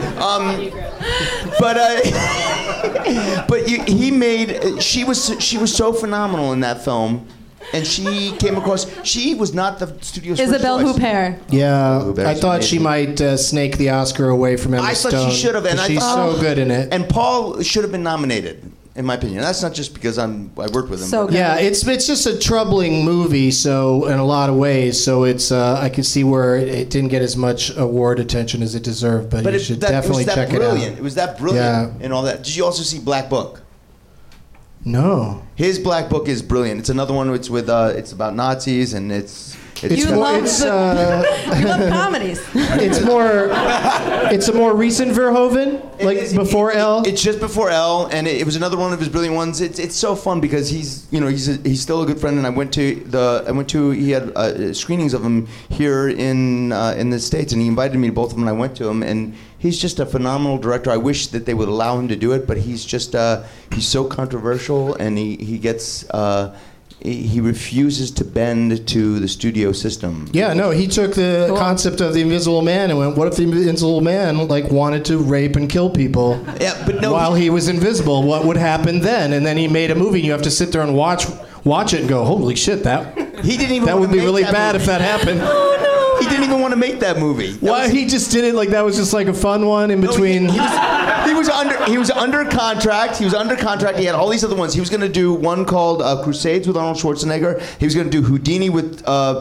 He made... She was so phenomenal in that film. And she came across... She was not the studio's Isabelle first choice. Huppert. Yeah, I thought she might snake the Oscar away from Emma Stone. I thought she should have, and she's so good in it. And Paul should have been nominated, in my opinion. That's not just because I worked with him. So good. Yeah, it's just a troubling movie. So in a lot of ways, so it's I can see where it didn't get as much award attention as it deserved. But you should definitely check it out. It was that brilliant and all that. Did you also see Black Book? No. His Black Book is brilliant. It's another one. It's with it's about Nazis, and it's you love comedies. It's a more recent Verhoeven, before Elle. It's just before Elle, and it was another one of his brilliant ones. It's so fun because he's still a good friend, and he had screenings of him here in the States, and he invited me to both of them, and I went to him, and he's just a phenomenal director. I wish that they would allow him to do it, but he's just he's so controversial, and he gets. He refuses to bend to the studio system. Yeah, no, he took the concept of the Invisible Man and went, what if the Invisible Man wanted to rape and kill people while he was invisible? What would happen then? And then he made a movie, and you have to sit there and watch it and go, holy shit, that would be really bad if that happened. Oh, no. He didn't even want to make that movie. Why? He just did it like that was just like a fun one in between. He was under contract. He had all these other ones. He was going to do one called Crusades with Arnold Schwarzenegger. He was going to do Houdini with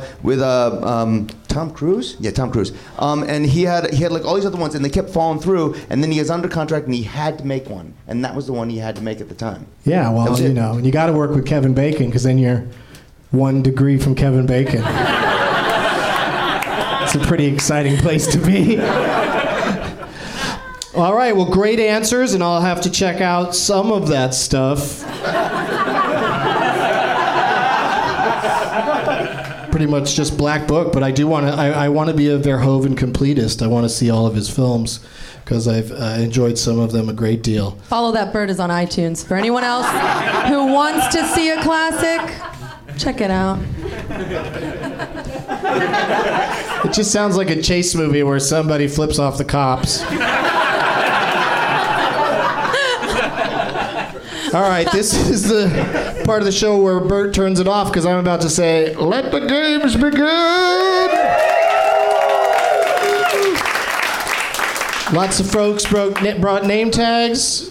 Tom Cruise. Yeah, Tom Cruise. And he had like all these other ones, and they kept falling through. And then he was under contract, and he had to make one, and that was the one he had to make at the time. Yeah, well, you got to work with Kevin Bacon because then you're 1 degree from Kevin Bacon. It's a pretty exciting place to be. All right, well, great answers, and I'll have to check out some of that stuff. Pretty much just Black Book, but I do want to. I want to be a Verhoeven completist. I want to see all of his films because I've enjoyed some of them a great deal. Follow That Bird is on iTunes. For anyone else who wants to see a classic, check it out. It just sounds like a chase movie where somebody flips off the cops. All right, this is the part of the show where Bert turns it off because I'm about to say, let the games begin! Lots of folks brought name tags.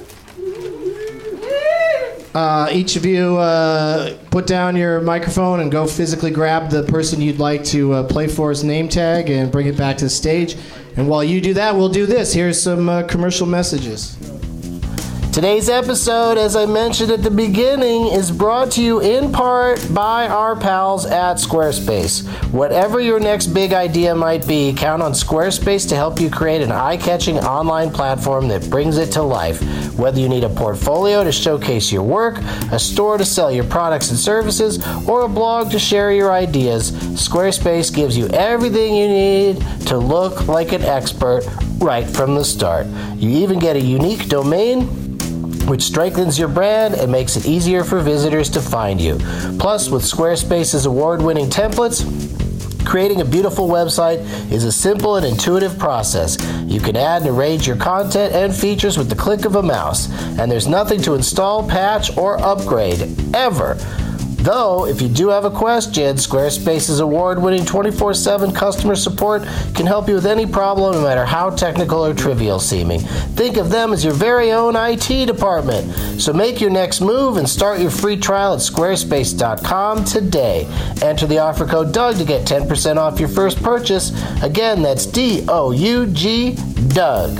Each of you put down your microphone and go physically grab the person you'd like to play for his name tag and bring it back to the stage. And while you do that, we'll do this. Here's some commercial messages. Today's episode, as I mentioned at the beginning, is brought to you in part by our pals at Squarespace. Whatever your next big idea might be, count on Squarespace to help you create an eye-catching online platform that brings it to life. Whether you need a portfolio to showcase your work, a store to sell your products and services, or a blog to share your ideas, Squarespace gives you everything you need to look like an expert right from the start. You even get a unique domain, which strengthens your brand and makes it easier for visitors to find you. Plus, with Squarespace's award-winning templates, creating a beautiful website is a simple and intuitive process. You can add and arrange your content and features with the click of a mouse, and there's nothing to install, patch, or upgrade, ever. Though, if you do have a question, Squarespace's award-winning 24/7 customer support can help you with any problem, no matter how technical or trivial seeming. Think of them as your very own IT department. So make your next move and start your free trial at squarespace.com today. Enter the offer code DOUG to get 10% off your first purchase. Again, that's DOUG, Doug.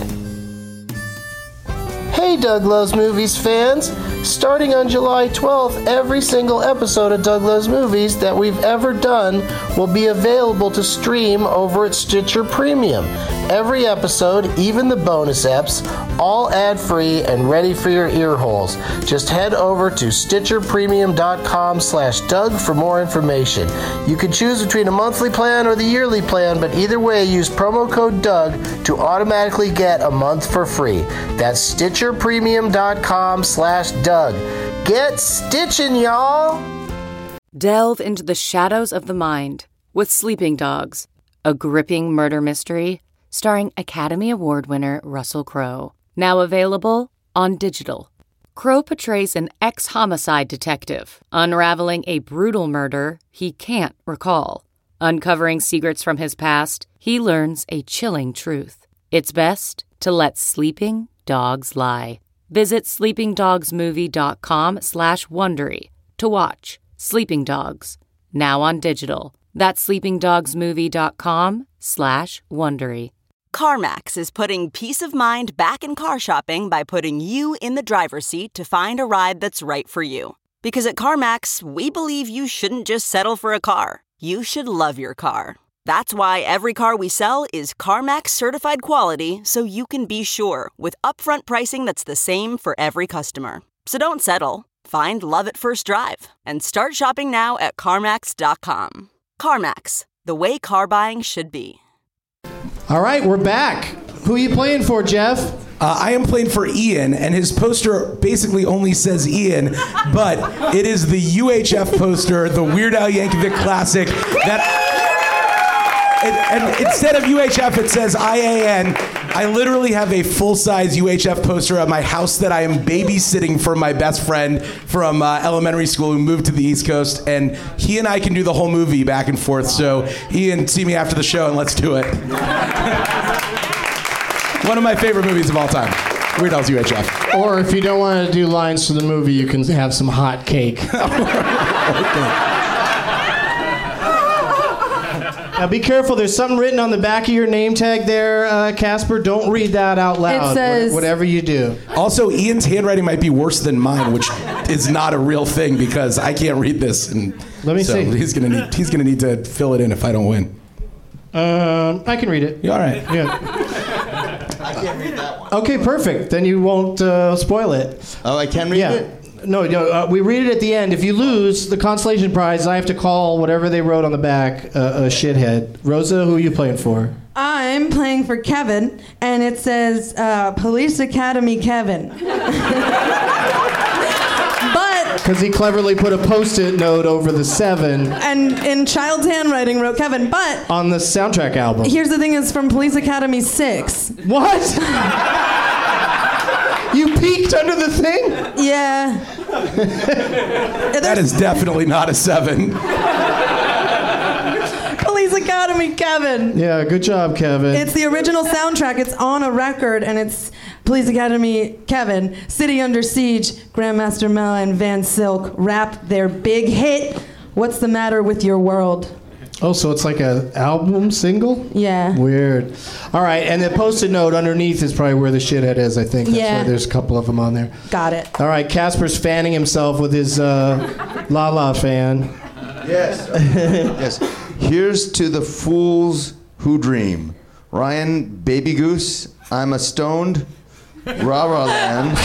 Hey, Doug Loves Movies fans! Starting on July 12th, every single episode of Doug Loves Movies that we've ever done will be available to stream over at Stitcher Premium. Every episode, even the bonus eps, all ad-free and ready for your ear holes. Just head over to StitcherPremium.com/Doug for more information. You can choose between a monthly plan or the yearly plan, but either way, use promo code Doug to automatically get a month for free. That's StitcherPremium.com/Doug. Get stitching, y'all! Delve into the shadows of the mind with Sleeping Dogs, a gripping murder mystery starring Academy Award winner Russell Crowe. Now available on digital. Crowe portrays an ex-homicide detective unraveling a brutal murder he can't recall. Uncovering secrets from his past, he learns a chilling truth. It's best to let sleeping dogs lie. Visit sleepingdogsmovie.com/Wondery to watch Sleeping Dogs, now on digital. That's sleepingdogsmovie.com/Wondery. CarMax is putting peace of mind back in car shopping by putting you in the driver's seat to find a ride that's right for you. Because at CarMax, we believe you shouldn't just settle for a car. You should love your car. That's why every car we sell is CarMax certified quality, so you can be sure with upfront pricing that's the same for every customer. So don't settle. Find love at first drive and start shopping now at CarMax.com. CarMax, the way car buying should be. All right, we're back. Who are you playing for, Jeff? I am playing for Ian, and his poster basically only says Ian, but it is the UHF poster, the Weird Al Yankovic classic, and instead of UHF, it says IAN. I literally have a full-size UHF poster at my house that I am babysitting for my best friend from elementary school who moved to the East Coast, and he and I can do the whole movie back and forth. So, Ian, see me after the show, and let's do it. One of my favorite movies of all time. Weird Al's UHF. Or if you don't want to do lines for the movie, you can have some hot cake. Okay. Now be careful, there's something written on the back of your name tag there, Casper. Don't read that out loud, It says, whatever you do. Also, Ian's handwriting might be worse than mine, which is not a real thing because I can't read this. And Let me see. He's gonna need to fill it in if I don't win. I can read it. You all right? Yeah. can't read that one. Okay, perfect. Then you won't spoil it. Oh, I can read it? No, we read it at the end. If you lose the consolation prize, I have to call whatever they wrote on the back a shithead. Rosa, who are you playing for? I'm playing for Kevin, and it says Police Academy Kevin. But Because he cleverly put a post-it note over the 7 and in child's handwriting wrote Kevin. But on the soundtrack album. here's the thing: it's from Police Academy 6. What? You peeked under the thing? Yeah. That is definitely not a 7. Police Academy Kevin. Yeah, good job, Kevin. It's the original soundtrack. It's on a record, and it's Police Academy Kevin, City Under Siege, Grandmaster Mel and Van Silk rap their big hit, What's the Matter with Your World? Oh, so it's like an album single? Yeah. Weird. All right, and the post-it note underneath is probably where the shithead is, I think. That's Yeah. why there's a couple of them on there. Got it. All right, Casper's fanning himself with his La La fan. Yes. Yes. Here's to the fools who dream. Ryan Baby Goose, I'm a stoned rah-rah land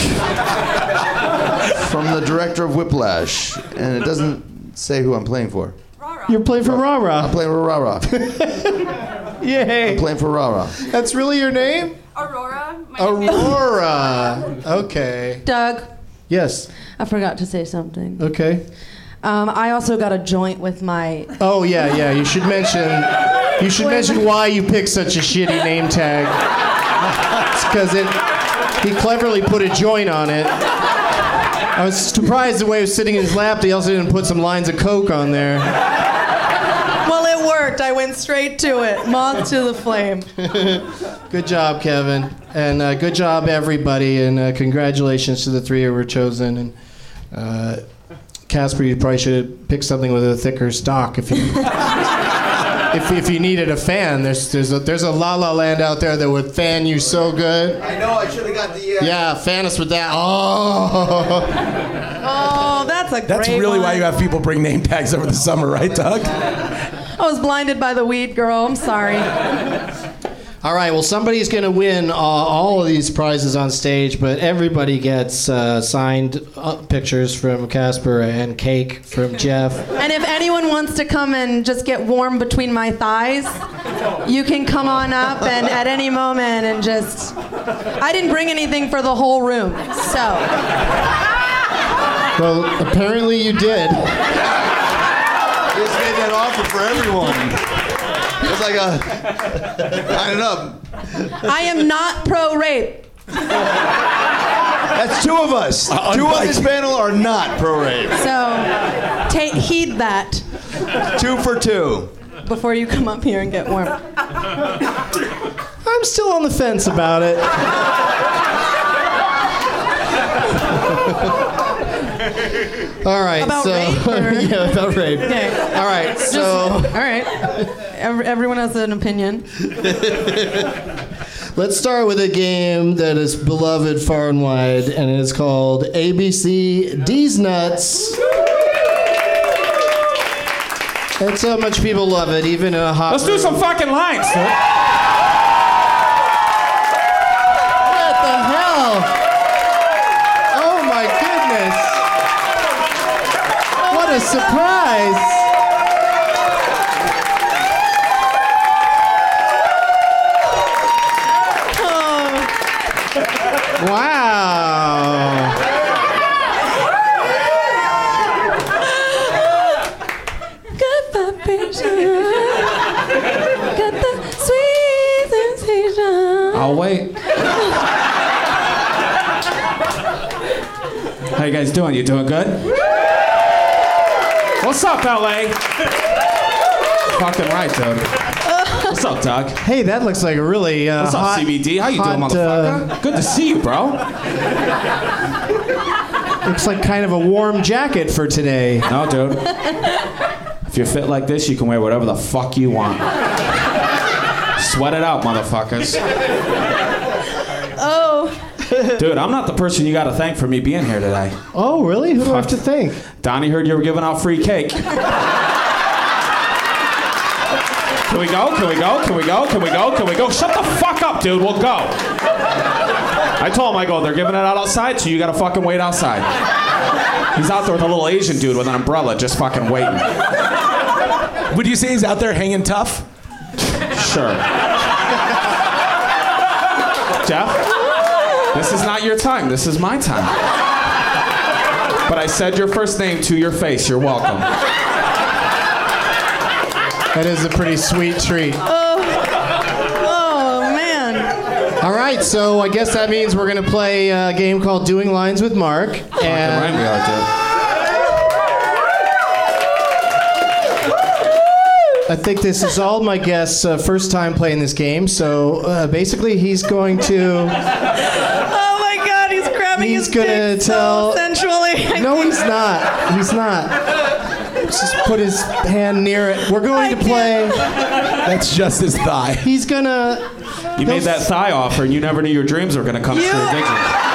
from the director of Whiplash. And it doesn't say who I'm playing for. You're playing for Rah Rah. I'm playing for Rah-rah. Yay. I'm playing for Rah-rah. That's really your name? Aurora. Aurora. Okay. Doug, Yes. I forgot to say something. Okay. I also got a joint with my. Oh yeah. You should mention. You should mention why you picked such a shitty name tag. It's because he cleverly put a joint on it. I was surprised the way it was sitting in his lap. He also didn't put some lines of coke on there. Well, it worked. I went straight to it. Moth to the flame. Good job, Kevin, and good job, everybody, and congratulations to the 3 who were chosen. And Casper, you probably should have picked something with a thicker stock if you if you needed a fan. There's a La La Land out there that would fan you so good. I know, I should have got the... Yeah, fan us with that. Oh. Oh, that's a great That's really one. why you have people bring name tags over the summer, right, Doug? I was blinded by the weed, girl. I'm sorry. All right, well, somebody's going to win all of these prizes on stage, but everybody gets signed pictures from Casper and cake from Jeff. And if anyone wants to come and just get warm between my thighs, you can come on up and at any moment and just... I didn't bring anything for the whole room, so... Well, apparently you did. Just made that offer for everyone. It's like line it up. I am not pro-rape. That's 2 of us. 2 on this panel are not pro-rape. So, heed that 2 for 2. before you come up here and get warm. I'm still on the fence about it. All right, About so rape, or? yeah, about rape. Okay. All right, so All right. Everyone has an opinion. let's start with a game that is beloved far and wide, and it is called ABC D's Nuts. That's how much people love it, even in a hot Let's do some fucking lines, dude. What the hell? Oh my goodness. What a surprise. Wow. Good vibration. Got the sweet sensation. I'll wait. How you guys doing? You doing good? What's up, LA? Fucking right, dude. What's up, Doug? Hey, that looks like a really What's up, hot, CBD? How you doing, hot, motherfucker? Good to see you, bro. Looks like kind of a warm jacket for today. No, dude. If you're fit like this, you can wear whatever the fuck you want. Sweat it out, motherfuckers. Oh. Dude, I'm not the person you gotta thank for me being here today. Oh, really? Who do I have to thank? Donnie heard you were giving out free cake. Can we go? Can we go? Can we go? Can we go? Can we go? Shut the fuck up, dude. We'll go. I told him, I go, they're giving it out outside, so you gotta fucking wait outside. He's out there with a little Asian dude with an umbrella just fucking waiting. Would you say he's out there hanging tough? Sure. Jeff, this is not your time. This is my time. But I said your first name to your face. You're welcome. That is a pretty sweet treat. Oh, man. All right, so I guess that means we're going to play a game called Doing Lines with Mark. Remind me, Arthur. I think this is all my guests' first time playing this game, so basically he's going to... Oh my God, he's grabbing his dick so sensually. No, he's not. He's not. Just put his hand near it. We're going to play... That's just his thigh. He's gonna... You made that thigh offer and you never knew your dreams were gonna come true, did you?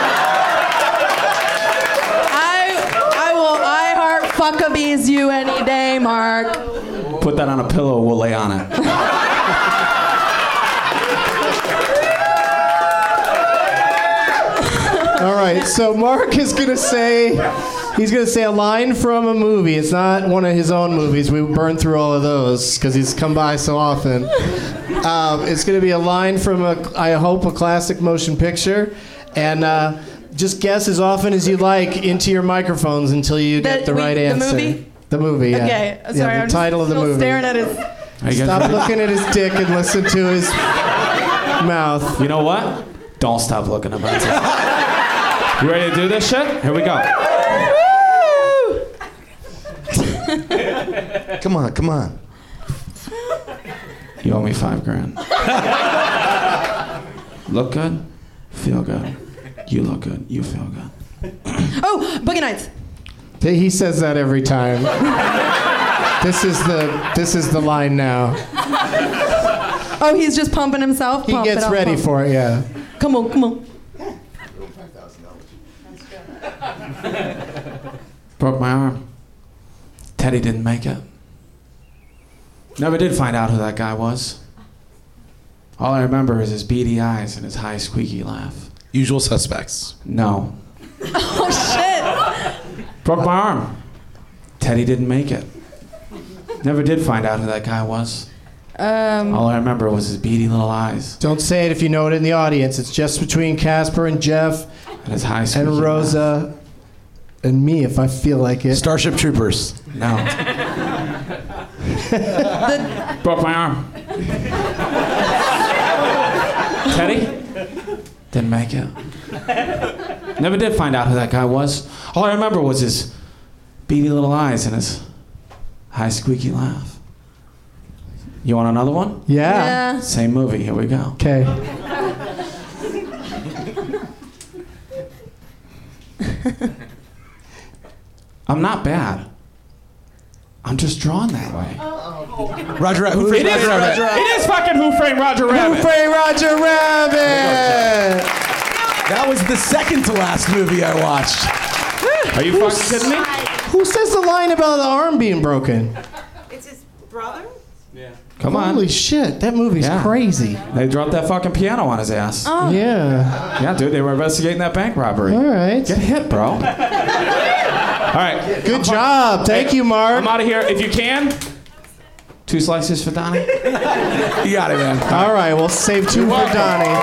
I heart fuckabees you any day, Mark. Put that on a pillow, we'll lay on it. All right, so Mark is gonna say... He's going to say a line from a movie. It's not one of his own movies. We burned through all of those because he's come by so often. It's going to be a line from, I hope, a classic motion picture. And just guess as often as you like into your microphones until you get the right answer. The movie? The movie, yeah. Okay, sorry. Yeah, the I'm title of the movie. Staring at his... Stop looking at his dick and listen to his mouth. You know what? Don't stop looking at my dick. You ready to do this shit? Here we go. Come on, come on. You owe me $5,000. Look good, feel good. You look good, you feel good. Oh, Boogie Nights. He says that every time. This is the line now. Oh, he's just pumping himself? He gets ready for it, yeah. Come on, come on. Broke my arm. Teddy didn't make it. Never did find out who that guy was. All I remember is his beady eyes and his high squeaky laugh. Usual Suspects. No. Oh, shit. Broke my arm. Teddy didn't make it. Never did find out who that guy was. All I remember was his beady little eyes. Don't say it if you know it in the audience. It's just between Casper and Jeff and his high squeaky and Rosa laugh. And me if I feel like it. Starship Troopers. No. Broke my arm. Teddy? Didn't make it. Never did find out who that guy was. All I remember was his beady little eyes and his high squeaky laugh. You want another one? Yeah. Same movie. Here we go. Okay. I'm not bad. I'm just drawn that way. Roger Rabbit. Who Framed Roger Rabbit? It is fucking Who Framed Roger Rabbit. Who Framed Roger Rabbit? That was the second to last movie I watched. Are you fucking kidding me? Who says the line about the arm being broken? It's his brother? Yeah. Come on. Holy shit, that movie's crazy. They dropped that fucking piano on his ass. Oh. Yeah. Yeah, dude, they were investigating that bank robbery. All right. Get hit, bro. All right. Good job. Thank you, Mark. I'm out of here. If you can, 2 slices for Donnie. You got it, man. All right, we'll save 2 for Donnie.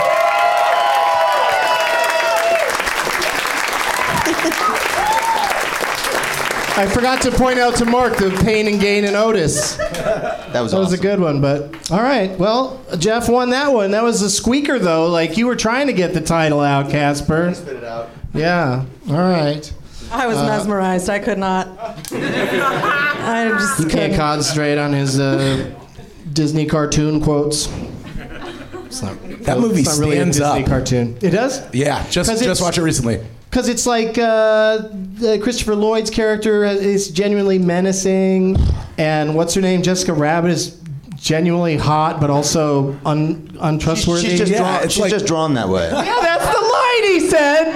I forgot to point out to Mark the Pain and Gain and Otis. That was a good one, but all right. Well, Jeff won that one. That was a squeaker, though. Like you were trying to get the title out, Casper. Spit it out. Yeah. All right. I was mesmerized. I could not. I just He can't concentrate on his Disney cartoon quotes. That movie it's not really a stands Disney up. cartoon. It does? Yeah, just watch it recently. Because it's like Christopher Lloyd's character is genuinely menacing, and what's her name? Jessica Rabbit is genuinely hot, but also untrustworthy. She's just drawn that way. Yeah, that's the line he said.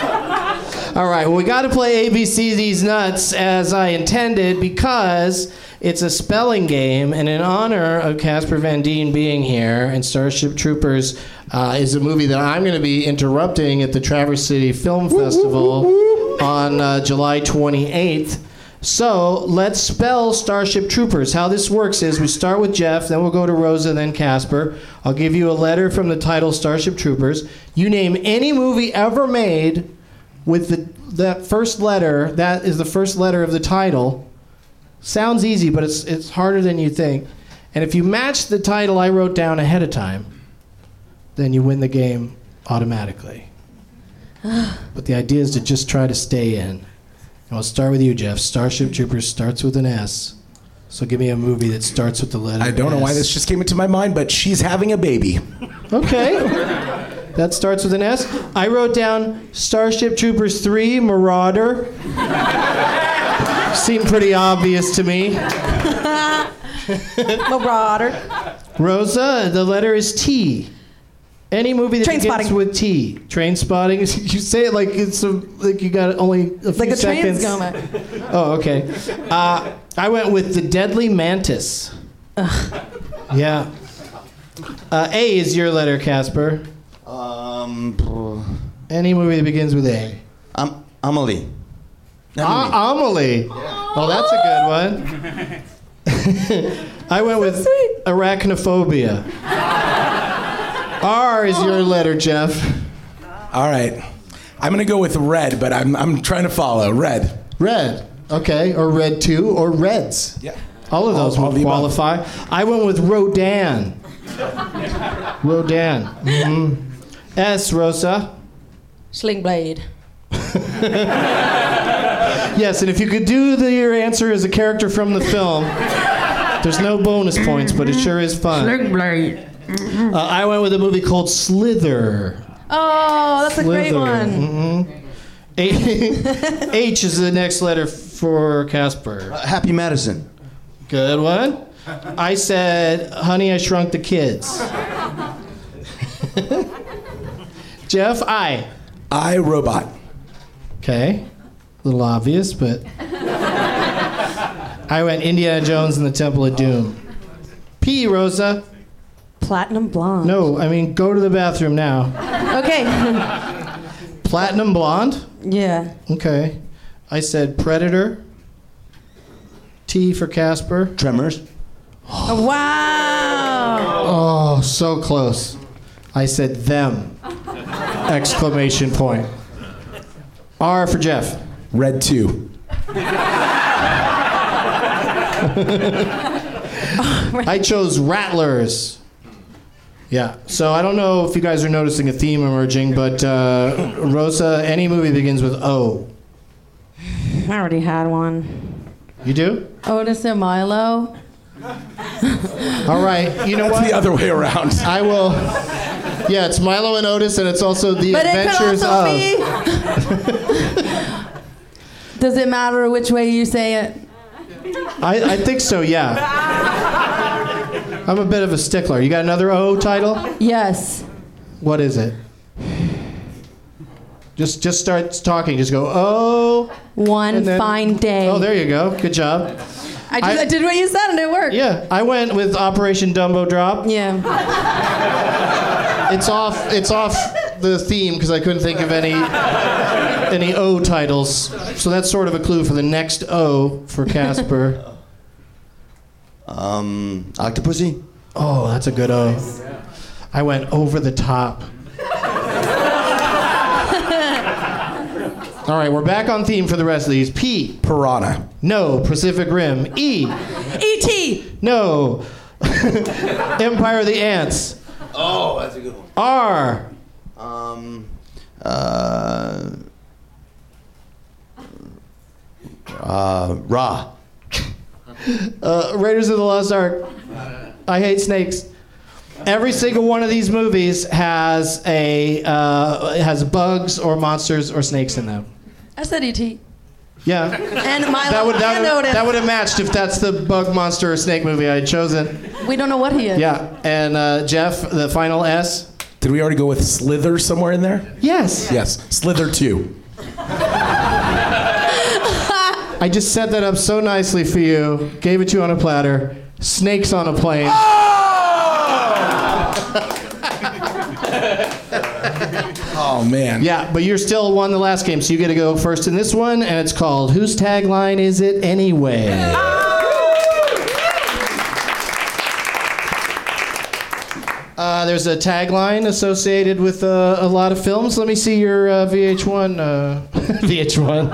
All right, well, we got to play ABC These Nuts as I intended because It's a spelling game, and in honor of Casper Van Dien being here, and Starship Troopers is a movie that I'm going to be interrupting at the Traverse City Film Festival on July 28th. So let's spell Starship Troopers. How this works is we start with Jeff, then we'll go to Rosa, then Casper. I'll give you a letter from the title Starship Troopers. You name any movie ever made with that first letter. That is the first letter of the title. Sounds easy, but it's harder than you think. And if you match the title I wrote down ahead of time, then you win the game automatically. But the idea is to just try to stay in. And I'll start with you, Jeff. Starship Troopers starts with an S. So give me a movie that starts with the letter I don't know why this just came into my mind, but She's Having a Baby. Okay. That starts with an S. I wrote down Starship Troopers 3, Marauder. Seemed pretty obvious to me. Marauder. Rosa, the letter is T. Any movie that begins Trainspotting. with T. Trainspotting. You say it like it's like you got only a few Like a seconds. train's going. Oh, okay. I went with The Deadly Mantis. Yeah. A is your letter, Casper. Any movie that begins with A. Amelie. Amelie. Oh, that's a good one. I went with Arachnophobia. R is your letter, Jeff. All right. I'm going to go with red, but I'm trying to follow. Red. Red. Okay. Or Red 2 or Reds. Yeah. All of those All would the qualify. I went with Rodan. Rodan. Mm-hmm. S, Rosa. Sling Blade. Yes, and if you could do your answer as a character from the film, there's no bonus points, but it sure is fun. Sling Blade. I went with a movie called Slither. Oh, that's a great one. Mm-hmm. H is the next letter for Casper. Happy Madison. Good one. I said, Honey, I Shrunk the Kids. Jeff, I, Robot. Okay. A little obvious, but... I went Indiana Jones and the Temple of Doom. P, Rosa. Platinum Blonde. No, I mean, go to the bathroom now. Okay. Platinum Blonde? Yeah. Okay. I said Predator. T for Casper. Tremors. Oh, wow. Oh, so close. I said them. Exclamation point. R for Jeff. Red 2. I chose Rattlers. Yeah. So I don't know if you guys are noticing a theme emerging, but Rosa, any movie begins with O. I already had one. You do? Otis and Milo. All right. You know That's what? the other way around. I will. Yeah, it's Milo and Otis, and it's also the But adventures it could also be. Does it matter which way you say it? I think so, yeah. I'm a bit of a stickler. You got another O title? Yes. What is it? Just start talking. Just go, oh. One and then- fine day. Oh, there you go. Good job. I did what you said and it worked. Yeah, I went with Operation Dumbo Drop. Yeah. It's off the theme because I couldn't think of any O titles. So that's sort of a clue for the next O for Casper. Octopussy. Oh, that's a good O. I went Over the Top. All right, we're back on theme for the rest of these. P. Piranha. No. Pacific Rim. E. E.T. No. Empire of the Ants. Oh, that's a good one. R. Ra. Raiders of the Lost Ark. I hate snakes. Every single one of these movies has has bugs or monsters or snakes in them. I said E.T. Yeah. And Milo and Otis. That would have matched if that's the bug, monster, or snake movie I had chosen. We don't know what he is. Yeah. And Jeff, the final S. Did we already go with Slither somewhere in there? Yes. Yes. Slither 2. I just set that up so nicely for you. Gave it to you on a platter. Snakes on a plane. Oh, man. Yeah, but you're still won the last game, so you get to go first in this one, and it's called Whose Tagline Is It Anyway? There's a tagline associated with a lot of films. Let me see your VH1. VH1.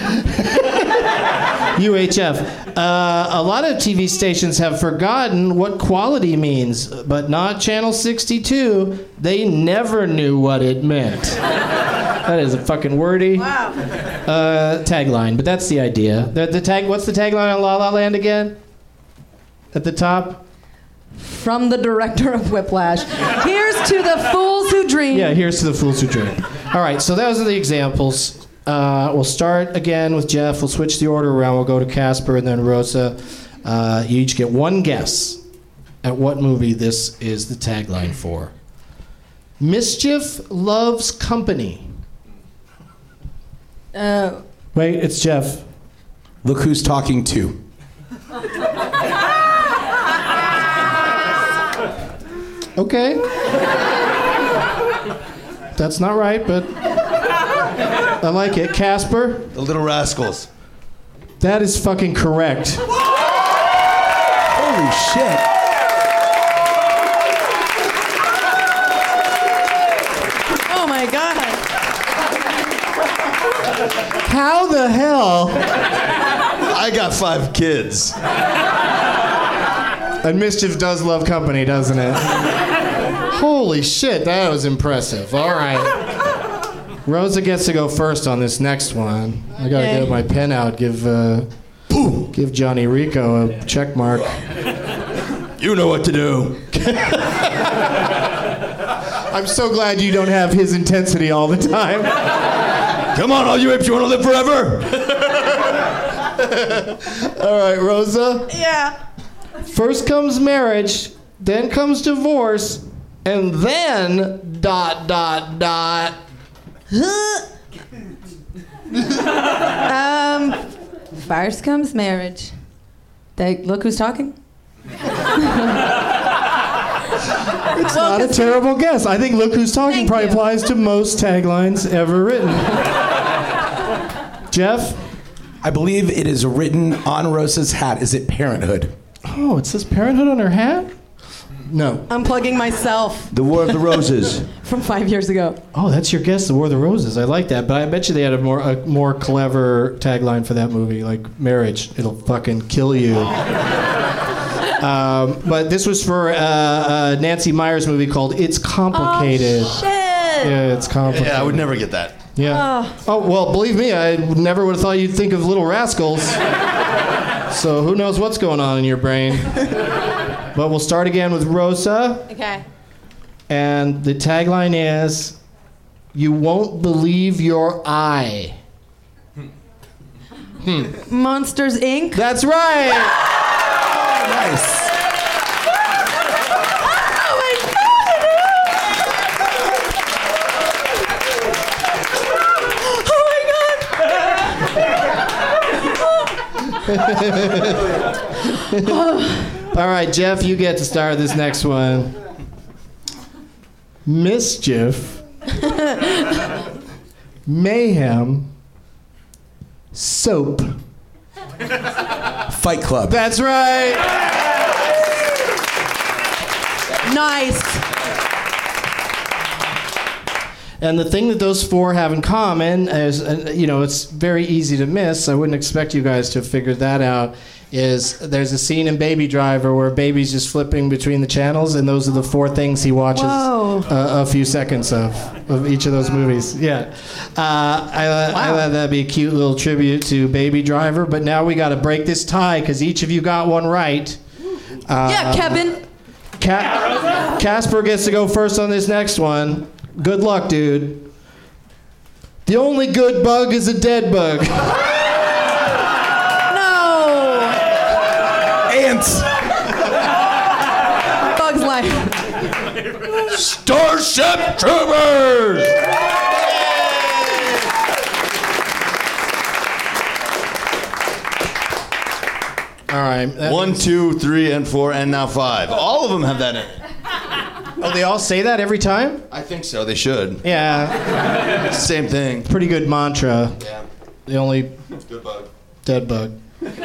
UHF. A lot of TV stations have forgotten what quality means, but not Channel 62. They never knew what it meant. That is a fucking wordy tagline, but that's the idea. What's the tagline on La La Land again? At the top? From the director of Whiplash. Here's to the fools who dream. Yeah, here's to the fools who dream. All right, so those are the examples. We'll start again with Jeff. We'll switch the order around. We'll go to Casper and then Rosa. You each get one guess at what movie this is the tagline for. Mischief loves company. Wait, it's Jeff. Look Who's Talking To. Okay. That's not right, but I like it. Casper? The Little Rascals. That is fucking correct. Holy shit. Oh my God. How the hell? I got 5 kids. And Mischief does love company, doesn't it? Holy shit, that was impressive. All right. Rosa gets to go first on this next one. I gotta get my pen out, give Johnny Rico a check mark. You know what to do. I'm so glad you don't have his intensity all the time. Come on, all you apes, you want to live forever? All right, Rosa. Yeah. First comes marriage, then comes divorce, and then ... First comes marriage. Look who's talking. It's not a terrible guess. I think Look Who's Talking probably applies to most taglines ever written. Jeff? I believe it is written on Rosa's hat. Is it Parenthood? Oh, it says Parenthood on her hat? No. I'm plugging myself. The War of the Roses. From 5 years ago. Oh, that's your guess, The War of the Roses. I like that, but I bet you they had a more clever tagline for that movie, like marriage. It'll fucking kill you. But this was for a Nancy Meyers movie called It's Complicated. Oh, shit. Yeah, it's complicated. Yeah, I would never get that. Yeah. Oh, well, believe me, I never would have thought you'd think of Little Rascals. So who knows what's going on in your brain. But we'll start again with Rosa. Okay. And the tagline is, you won't believe your eye. Monsters, Inc. That's right. Nice. Oh my God! All right, Jeff, you get to start this next one. Mischief, mayhem, soap. Fight Club. That's right. Nice. And the thing that those four have in common is, it's very easy to miss. I wouldn't expect you guys to have figured that out. Is there's a scene in Baby Driver where Baby's just flipping between the channels, and those are the four things he watches a few seconds of each of those movies. Yeah. I thought that'd be a cute little tribute to Baby Driver, but now we got to break this tie because each of you got one right. Yeah, Kevin. Casper gets to go first on this next one. Good luck, dude. The only good bug is a dead bug. Ants. Bug's Life. Starship Troopers! All right. 1, 2, 3, and 4, and now 5. All of them have that in it. Oh, they all say that every time? I think so. They should. Yeah. Same thing. Pretty good mantra. Yeah. The only Good bug. dead bug.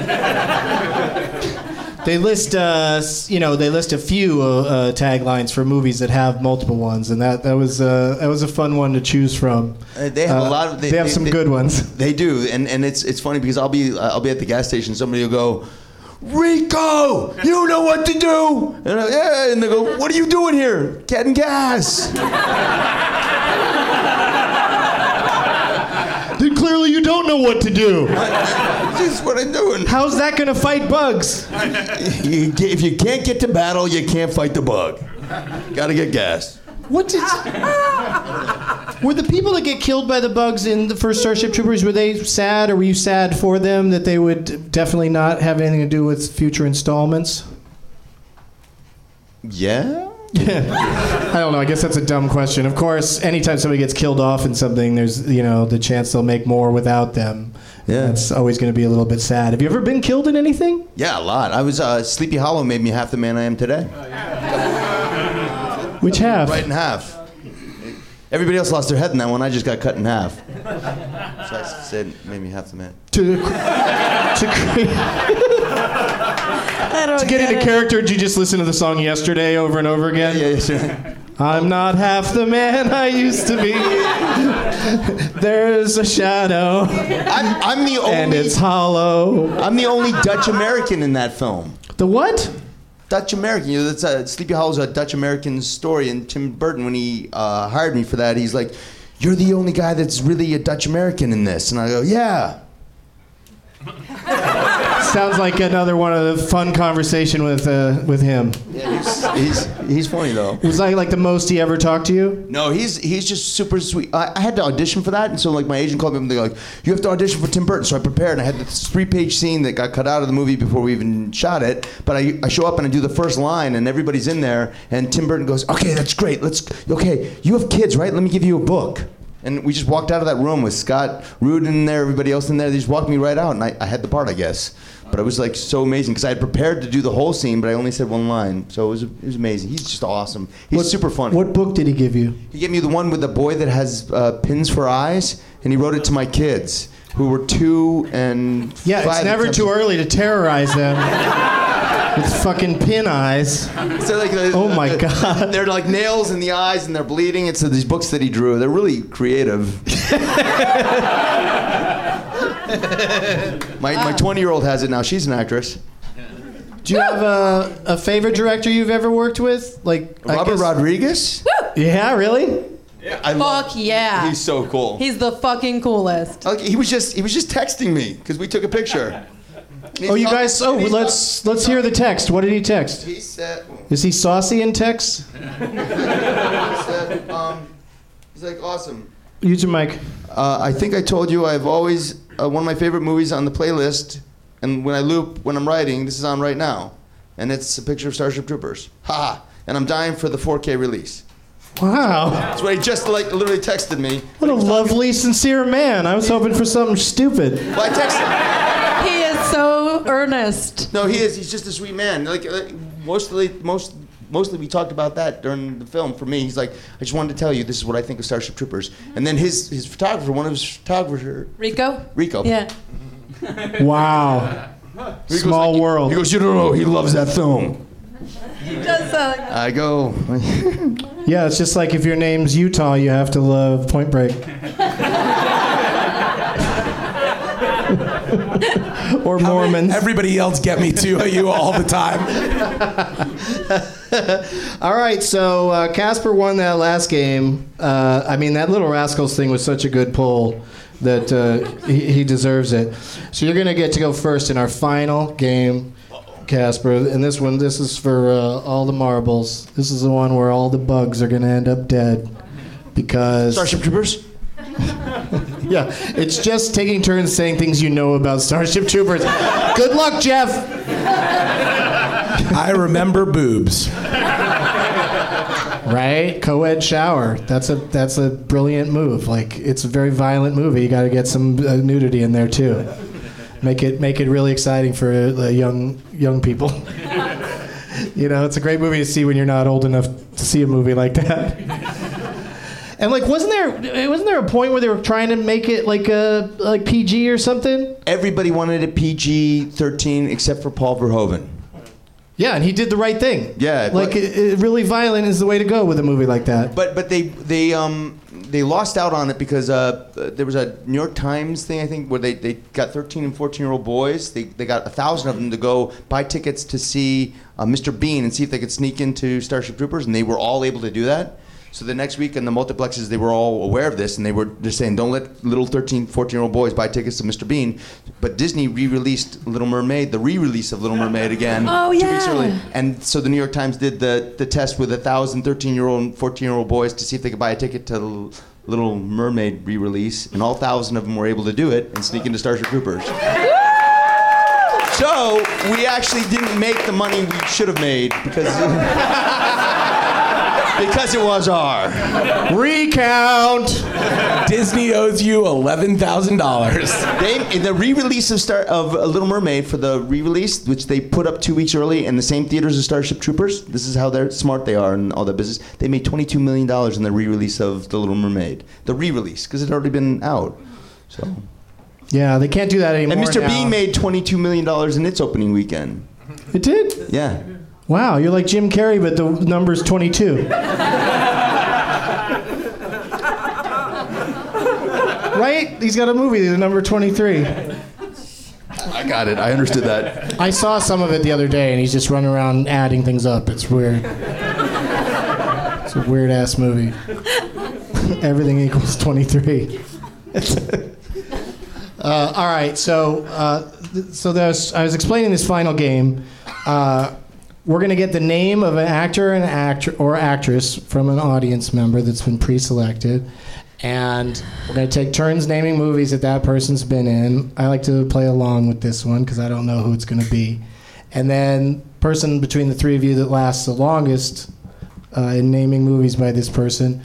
They list, they list a few taglines for movies that have multiple ones, and that was a fun one to choose from. They have a lot of. They have some good ones. They do, and it's funny because I'll be at the gas station. Somebody will go, Rico, you know what to do. And yeah, and they go, what are you doing here? Getting gas. Then clearly you don't know what to do. This is what I'm doing. How's that gonna fight bugs? If you can't get to battle, you can't fight the bug. Gotta get gas. What did? Were the people that get killed by the bugs in the first Starship Troopers, were they sad, or were you sad for them that they would definitely not have anything to do with future installments? Yeah? I don't know. I guess that's a dumb question. Of course, anytime somebody gets killed off in something, there's the chance they'll make more without them. Yeah. That's always going to be a little bit sad. Have you ever been killed in anything? Yeah, a lot. I was Sleepy Hollow made me half the man I am today. Which half? Right in half. Everybody else lost their head in that one. I just got cut in half. So I said, made me half the man. To get into character, did you just listen to the song Yesterday over and over again? Yeah, sure. I'm not half the man I used to be. There's a shadow. I'm the only. And it's hollow. I'm the only Dutch American in that film. The what? Dutch American. That's Sleepy Hollow's a Dutch American story, and Tim Burton, when he hired me for that, he's like, "You're the only guy that's really a Dutch American in this," and I go, "Yeah." Sounds like another one of the fun conversation with him. Yeah, he's funny though. Was that like the most he ever talked to you? No, he's just super sweet. I had to audition for that, and so like my agent called me and they're like, "You have to audition for Tim Burton." So I prepared, and I had this 3-page scene that got cut out of the movie before we even shot it. But I show up and I do the first line, and everybody's in there, and Tim Burton goes, "Okay, that's great. Okay, you have kids, right? Let me give you a book." And we just walked out of that room with Scott Rudin in there, everybody else in there. They just walked me right out, and I had the part, I guess. But it was like so amazing because I had prepared to do the whole scene, but I only said one line. So it was amazing. He's just awesome. He's super funny. What book did he give you? He gave me the one with the boy that has pins for eyes, and he wrote it to my kids, who were 2 and 5. Yeah, it's never too early to terrorize them. With fucking pin eyes. So like oh my God. They're like nails in the eyes and they're bleeding. It's these books that he drew. They're really creative. My 20-year-old has it now. She's an actress. Do you have a favorite director you've ever worked with? Like Robert Rodriguez? Yeah, really? Yeah, Fuck yeah. He's so cool. He's the fucking coolest. Like, he was just texting me because we took a picture. Oh, you guys! Oh, let's hear the text. What did he text? He said, "Is he saucy in text?" He said, he's like, "Awesome." Use your mic. I think I told you I've always one of my favorite movies on the playlist, and when I loop when I'm writing, this is on right now, and it's a picture of Starship Troopers. Ha! And I'm dying for the 4K release. Wow. That's what he just literally texted me. What a lovely, sincere man. I was hoping for something stupid. Well, I texted. He is so earnest. No, he is. He's just a sweet man. Like mostly we talked about that during the film. For me, he's like, I just wanted to tell you this is what I think of Starship Troopers. And then his photographer, one of his photographers, Rico. Yeah. Wow. Small world. He goes, you don't know. He loves that film. He does. I go. Yeah, it's just like if your name's Utah, you have to love Point Break. Or Mormons. Everybody else get me to you all the time. All right, so Casper won that last game. That Little Rascals thing was such a good pull that he deserves it. So you're going to get to go first in our final game, Casper. And this is for all the marbles. This is the one where all the bugs are going to end up dead. Because... Starship Troopers? Yeah, it's just taking turns saying things you know about Starship Troopers. Good luck, Jeff. I remember boobs. Right? Co-ed shower. That's a brilliant move. Like, it's a very violent movie. You got to get some nudity in there too. Make it really exciting for the young people. You know, it's a great movie to see when you're not old enough to see a movie like that. And like, wasn't there a point where they were trying to make it like PG or something? Everybody wanted it PG-13 except for Paul Verhoeven. Yeah, and he did the right thing. Yeah, like really violent is the way to go with a movie like that. But they lost out on it because there was a New York Times thing, I think, where they got 13 and 14-year-old boys. They got 1,000 of them to go buy tickets to see Mr. Bean and see if they could sneak into Starship Troopers, and they were all able to do that. So the next week in the multiplexes, they were all aware of this, and they were just saying, don't let little 13, 14-year-old boys buy tickets to Mr. Bean. But Disney re-released Little Mermaid, the re-release of Little Mermaid again 2 weeks early. And so the New York Times did the test with 1,000 13-year-old and 14-year-old boys to see if they could buy a ticket to Little Mermaid re-release, and all 1,000 of them were able to do it and sneak into Starship Troopers. So we actually didn't make the money we should have made because it was our recount. Disney owes you $11,000. The re-release of Little Mermaid, for the re-release, which they put up 2 weeks early in the same theaters as Starship Troopers. This is how smart they are in all that business. They made $22 million in the re-release of The Little Mermaid. The re-release, because it had already been out. So. Yeah, they can't do that anymore. And Mr. now. Bean made $22 million in its opening weekend. It did? Yeah. Wow, you're like Jim Carrey, but the number's 22. Right? He's got a movie, the number 23. I got it. I understood that. I saw some of it the other day, and he's just running around adding things up. It's weird. It's a weird-ass movie. Everything equals 23. All right, so I was explaining this final game. We're going to get the name of an actor or actress from an audience member that's been pre-selected, and we're going to take turns naming movies that person's been in. I like to play along with this one because I don't know who it's going to be. And then person between the three of you that lasts the longest in naming movies by this person,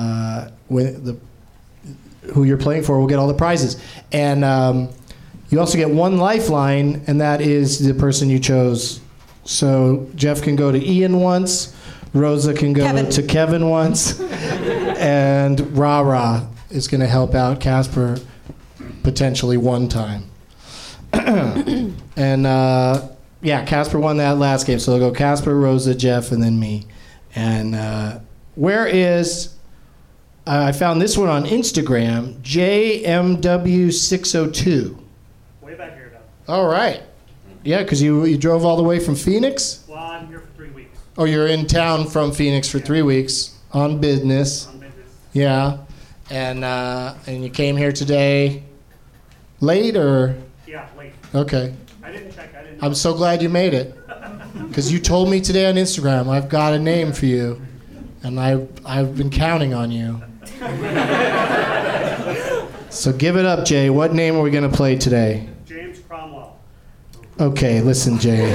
who you're playing for will get all the prizes. And you also get one lifeline, and that is the person you chose. So Jeff can go to Ian once, Rosa can go to Kevin once, and Ra is going to help out Casper potentially one time. And Casper won that last game, so they'll go Casper, Rosa, Jeff, and then me. And where is... I found this one on Instagram, JMW602. Way back here, though. All right. Yeah, because you drove all the way from Phoenix? Well, I'm here for 3 weeks. Oh, you're in town from Phoenix for 3 weeks on business. On business. Yeah. And you came here today late or? Yeah, late. Okay. I didn't check. I didn't know. I'm so glad you made it. Because you told me today on Instagram, I've got a name for you. And I've been counting on you. So give it up, Jay. What name are we going to play today? James Cromwell. Okay, listen, Jay.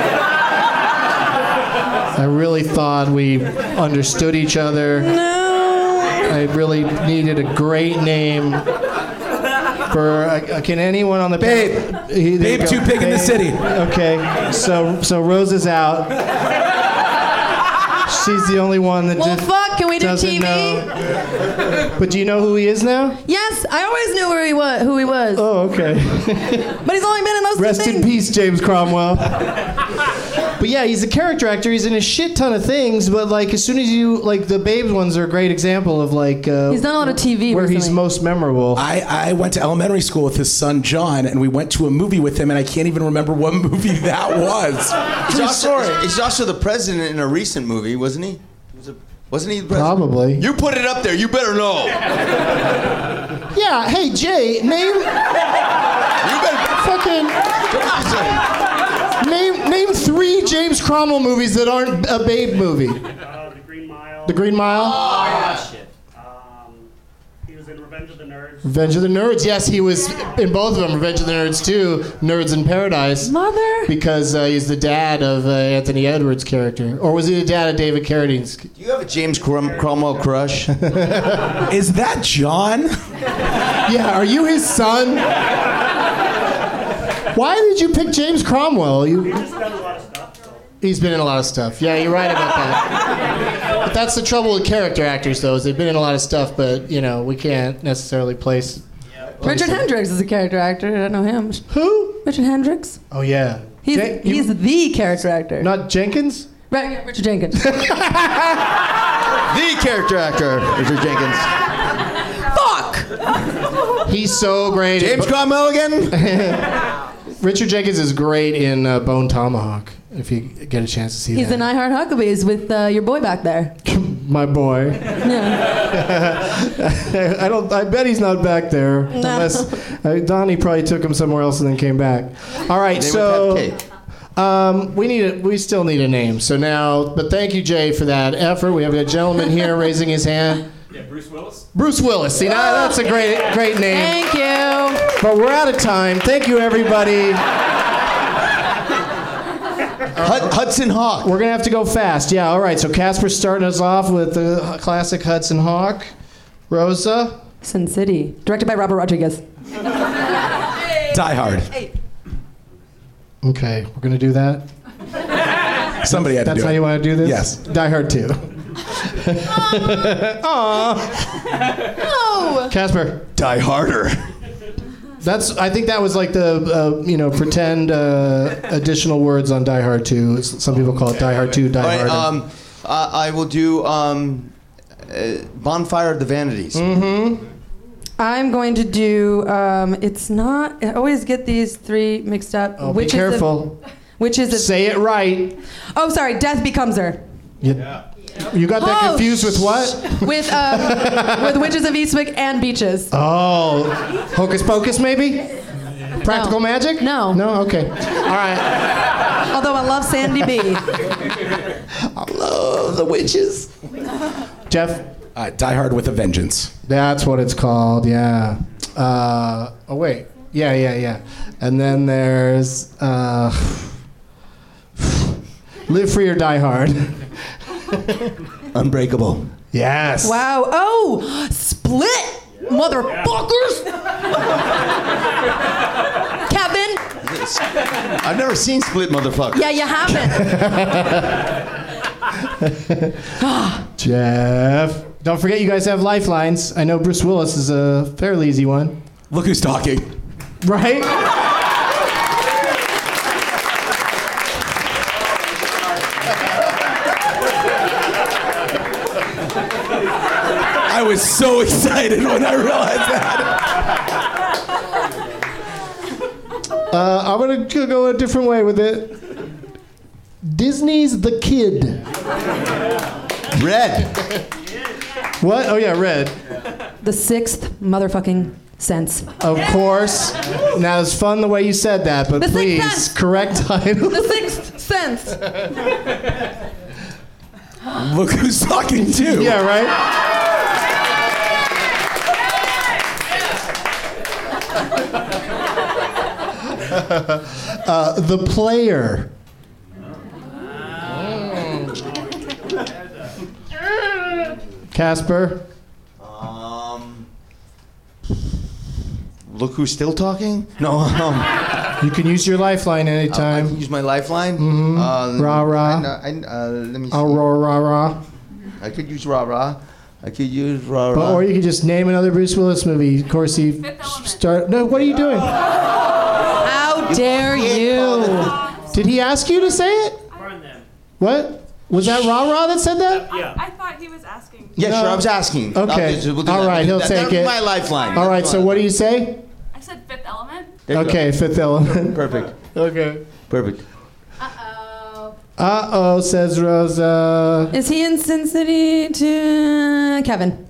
I really thought we understood each other. No. I really needed a great name for. Can anyone on the Babe? Babe, too big in the city. Okay, so Rose is out. She's the only one that Well, fuck, can we do doesn't TV? know. But do you know who he is now? Yes, I always knew who he was. Oh, okay. But he's only been in those two Rest things. in peace, James Cromwell. But yeah, he's a character actor. He's in a shit ton of things. But like, as soon as the Babes ones are a great example of like. He's done a lot of TV where recently. he's most memorable. I went to elementary school with his son John, and we went to a movie with him, and I can't even remember what movie that was. He's also the president in a recent movie, wasn't he? Wasn't he the president? Probably. You put it up there. You better know. Yeah. Hey, Jay, name. You better Name 3 James Cromwell movies that aren't a Babe movie. The Green Mile. The Green Mile? Oh, shit. He was in Revenge of the Nerds. Revenge of the Nerds. Yes, he was in both of them. Revenge of the Nerds 2, Nerds in Paradise. Mother. Because he's the dad of Anthony Edwards' character. Or was he the dad of David Carradine's? Do you have a James Cromwell crush? Is that John? Yeah, are you his son? Why did you pick James Cromwell? He just done a lot of stuff. He's been in a lot of stuff. Yeah, you're right about that. But that's the trouble with character actors, though, is they've been in a lot of stuff, but, we can't necessarily place Richard Hendricks is a character actor. I don't know him. Who? Richard Hendricks. Oh, yeah. He's the character actor. Not Jenkins? Right, yeah, Richard Jenkins. The character actor, Richard Jenkins. Fuck! He's so great. James Cromwell again? Richard Jenkins is great in Bone Tomahawk, if you get a chance to see He's that. in I Heart Huckabees with your boy back there. My boy. Yeah. I bet he's not back there. No. Unless Donnie probably took him somewhere else and then came back. All right, They so would have cake. we still need a name. So now, but thank you, Jay, for that effort. We have a gentleman here raising his hand. Yeah, Bruce Willis. Bruce Willis. See, now that's a great name. Thank you. But we're out of time. Thank you, everybody. Hudson Hawk. We're going to have to go fast. Yeah, all right. So Casper's starting us off with the classic Hudson Hawk. Rosa? Sin City. Directed by Robert Rodriguez. Die Hard. Okay, we're going to do that? Somebody had to do it. That's how you want to do this? Yes. Die Hard 2. Aww. No! Casper? Die Harder. I think that was like the, pretend additional words on Die Hard 2. Some people call it Die Hard 2, Die Hard. Right, I will do Bonfire of the Vanities. Mm-hmm. I'm going to do, it's not, I always get these three mixed up. Oh, be careful. Say it right. Oh, sorry, Death Becomes Her. Yeah. You got that confused with what? With Witches of Eastwick and Beaches. Oh, Hocus Pocus maybe? Practical Magic? No. No? Okay. All right. Although I love Sandy B. I love the witches. Jeff? Die Hard with a Vengeance. That's what it's called, yeah. Oh, wait. Yeah. And then there's Live Free or Die Hard. Unbreakable. Yes. Wow. Oh, Split, motherfuckers. Kevin. I've never seen Split, motherfucker. Yeah, you haven't. Jeff. Don't forget you guys have lifelines. I know Bruce Willis is a fairly easy one. Look Who's Talking. Right? I was so excited when I realized that. I'm going to go a different way with it. Disney's The Kid. Red. What? Oh, yeah, Red. The Sixth Motherfucking Sense. Of course. Now, it's fun the way you said that, but The Sixth please, Sense. correct title. The Sixth Sense. Look Who's Talking too. Yeah, right? The Player. Casper. Look Who's Still Talking? No. You can use your lifeline I anytime. can use my lifeline. Rah rah. Let me see. Rah rah. I could use rah rah. I could use rah rah. Or you could just name another Bruce Willis movie. Of course, he start. No, what are you doing? How dare you? Did he ask you to say it? Burn them. What? Was that Rah Rah that said that? Yeah. I thought he was asking. Yeah, No. sure. I was asking. Okay. We'll do All that. right, he'll That- take that'll it. be my lifeline. All right, so what do you say? I said Fifth Element. There you go. Okay, Fifth Element. Perfect. Okay. Perfect. Uh-oh. Uh-oh, says Rosa. Is he in Sin City to Kevin?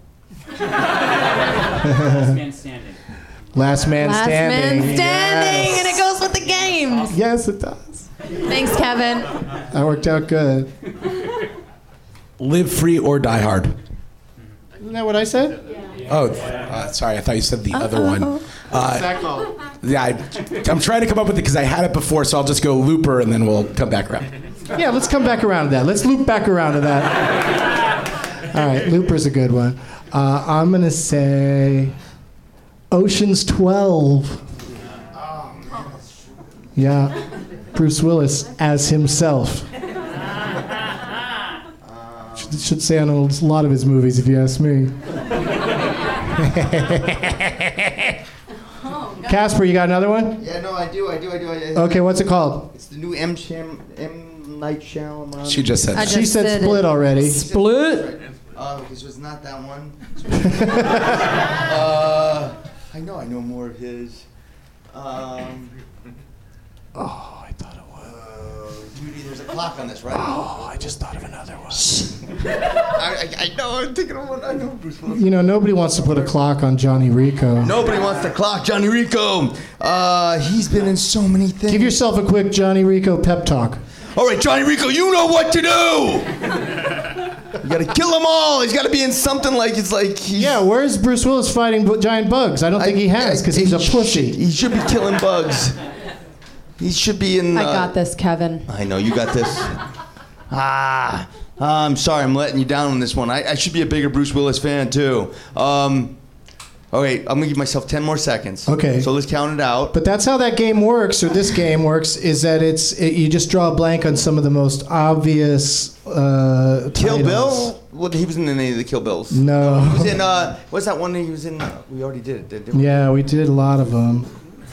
Last man standing. Last Man Last Standing. Man Standing, Yes. and it goes with the games. Yes, it does. Thanks, Kevin. That worked out good. Live Free or Die Hard. Isn't that what I said? Oh, sorry. I thought you said the other one. Yeah, I'm trying to come up with it because I had it before, so I'll just go Looper and then we'll come back around. Yeah, let's come back around to that. Let's loop back around to that. All right, Looper's a good one. I'm going to say Ocean's 12. Yeah, Bruce Willis as himself. Should say on a lot of his movies, if you ask me. Casper, you got another one? Yeah, no, I do. Okay, what's it called? It's the new M. Night Shyamalan. She just said. She said Split already. Split. Okay, so it's not that one. I know more of his. I thought it was. Judy, there's a clock on this, right? Oh, I just thought of another one. I know, I'm thinking of one. I know Bruce Willis. You know, nobody wants to put a clock on Johnny Rico. Nobody wants to clock Johnny Rico. He's been in so many things. Give yourself a quick Johnny Rico pep talk. All right, Johnny Rico, you know what to do. You gotta kill them all. He's gotta be in something like Yeah, where's Bruce Willis fighting giant bugs? I don't think he has, because he's a pussy. He should be killing bugs. He should be in. I got this, Kevin. I know, you got this. I'm sorry, I'm letting you down on this one. I should be a bigger Bruce Willis fan, too. Okay, I'm gonna give myself 10 more seconds. Okay. So let's count it out. But that's how that game works, or this game works, is that you just draw a blank on some of the most obvious Kill titles. Bill? Well, he was in any of the Kill Bills. No. He was in, what's that one that he was in? We already did it, didn't we? Yeah, we did a lot of them.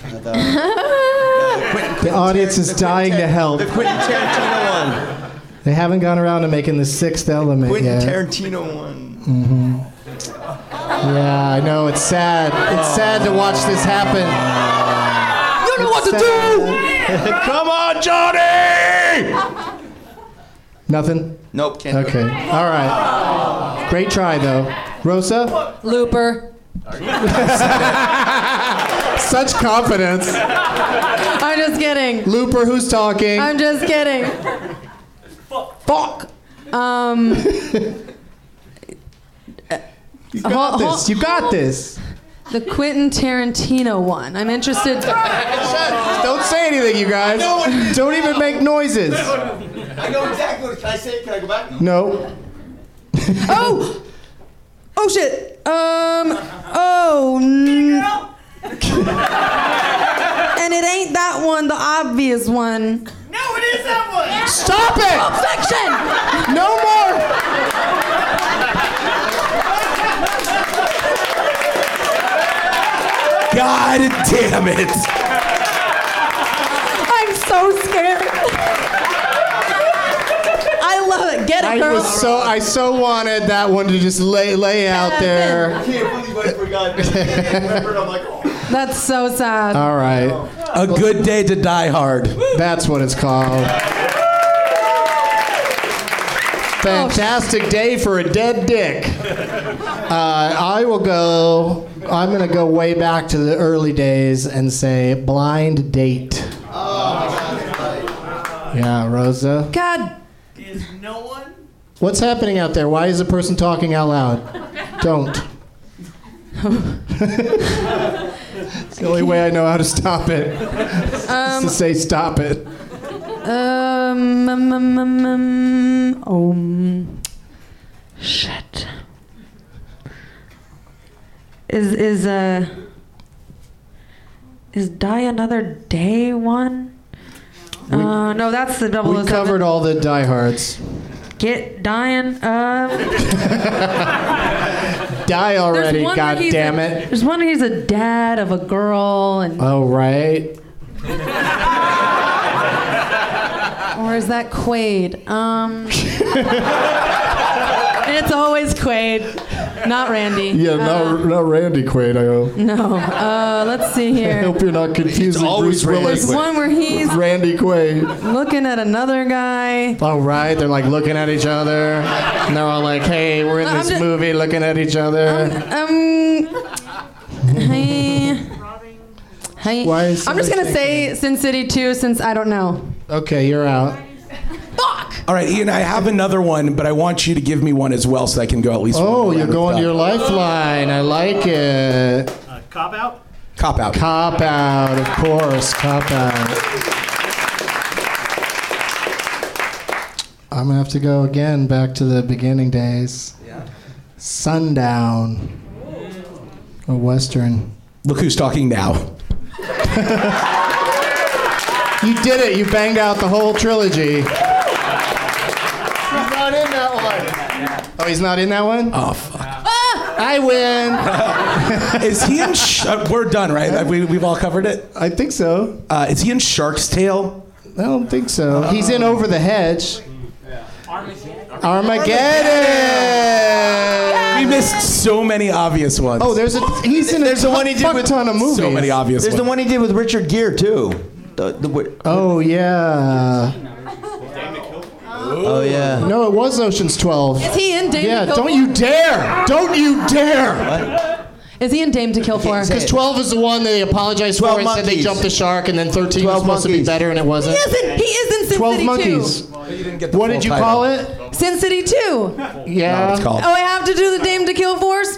The audience is dying to help. The Quentin Tarantino one. They haven't gone around to making the Sixth Element Quentin yet. Tarantino one. Mm-hmm. Yeah, I know. It's sad. It's sad to watch this happen. You know what to do! Come on, Johnny! Nothing? Nope, can't do it. Okay. All right. Great try, though. Rosa? Looper. Such confidence. I'm just kidding. Looper, who's talking? I'm just kidding. Fuck. You got this. You got this. The Quentin Tarantino one. I'm interested. Don't say anything, you guys. Don't even make noises. I know exactly what. Can I say it? Can I go back? No. Oh! Oh shit. And it ain't that one, the obvious one. No, it is that one. Stop it! Pulp Fiction! No more! God damn it! I'm so scared. I love it. Get it, girl. I so wanted that one to just lay out there. I can't believe I forgot. I remembered. I'm like, oh. That's so sad. All right. A good day to die hard. That's what it's called. Fantastic day for a dead dick. I'm going to go way back to the early days and say Blind Date. Yeah, Rosa. God. Is no one? What's happening out there? Why is the person talking out loud? Don't. It's the only way I know how to stop it. Is to say stop it. Shit. Is Die Another Day one? No, that's the 007. We covered all the diehards. Get dying. Die already, God God damn it. There's one where he's a dad of a girl and. Oh, right. Or is that Quaid? It's always Quaid, not Randy. Yeah, not Randy Quaid, I hope. No. Let's see here. I hope you're not confusing Bruce Willis There's one where he's with Randy Quaid. looking at another guy. Oh, right. They're like looking at each other. And they're all like, hey, we're in this movie looking at each other. Hey. Why is I'm just going to somebody say Sin City 2 since I don't know. Okay, you're out. Fuck! All right, Ian, I have another one, but I want you to give me one as well so I can go at least one. Oh, you're going to your lifeline. I like it. Cop Out? Cop Out. Cop Out, of course. Cop Out. I'm going to have to go again back to the beginning days. Yeah. Sundown. A Western. Look who's talking now. You did it. You banged out the whole trilogy. He's not in that one. Oh, he's not in that one? Oh, fuck. I win. Is he in... we're done, right? We've all covered it? I think so. Is he in Shark's Tale? I don't think so. He's in Over the Hedge. Armageddon. We missed so many obvious ones. Oh, there's the one he did with ton of movies. So many obvious There's ones. the one he did with Richard Gere, too. Oh, yeah. Oh, yeah. No, it was Ocean's 12. Is he in Dame Yeah, to Kill don't For? you dare! Don't you dare! What? Is he in Dame to Kill For? Because 12 is the one they apologized for and said they jumped the shark, and then 13 was supposed to be better, and it wasn't. He is in Sin 12 City monkeys. 2. What did you call it? Sin City 2. Yeah. It's called. Oh, I have to do the Dame to Kill For's?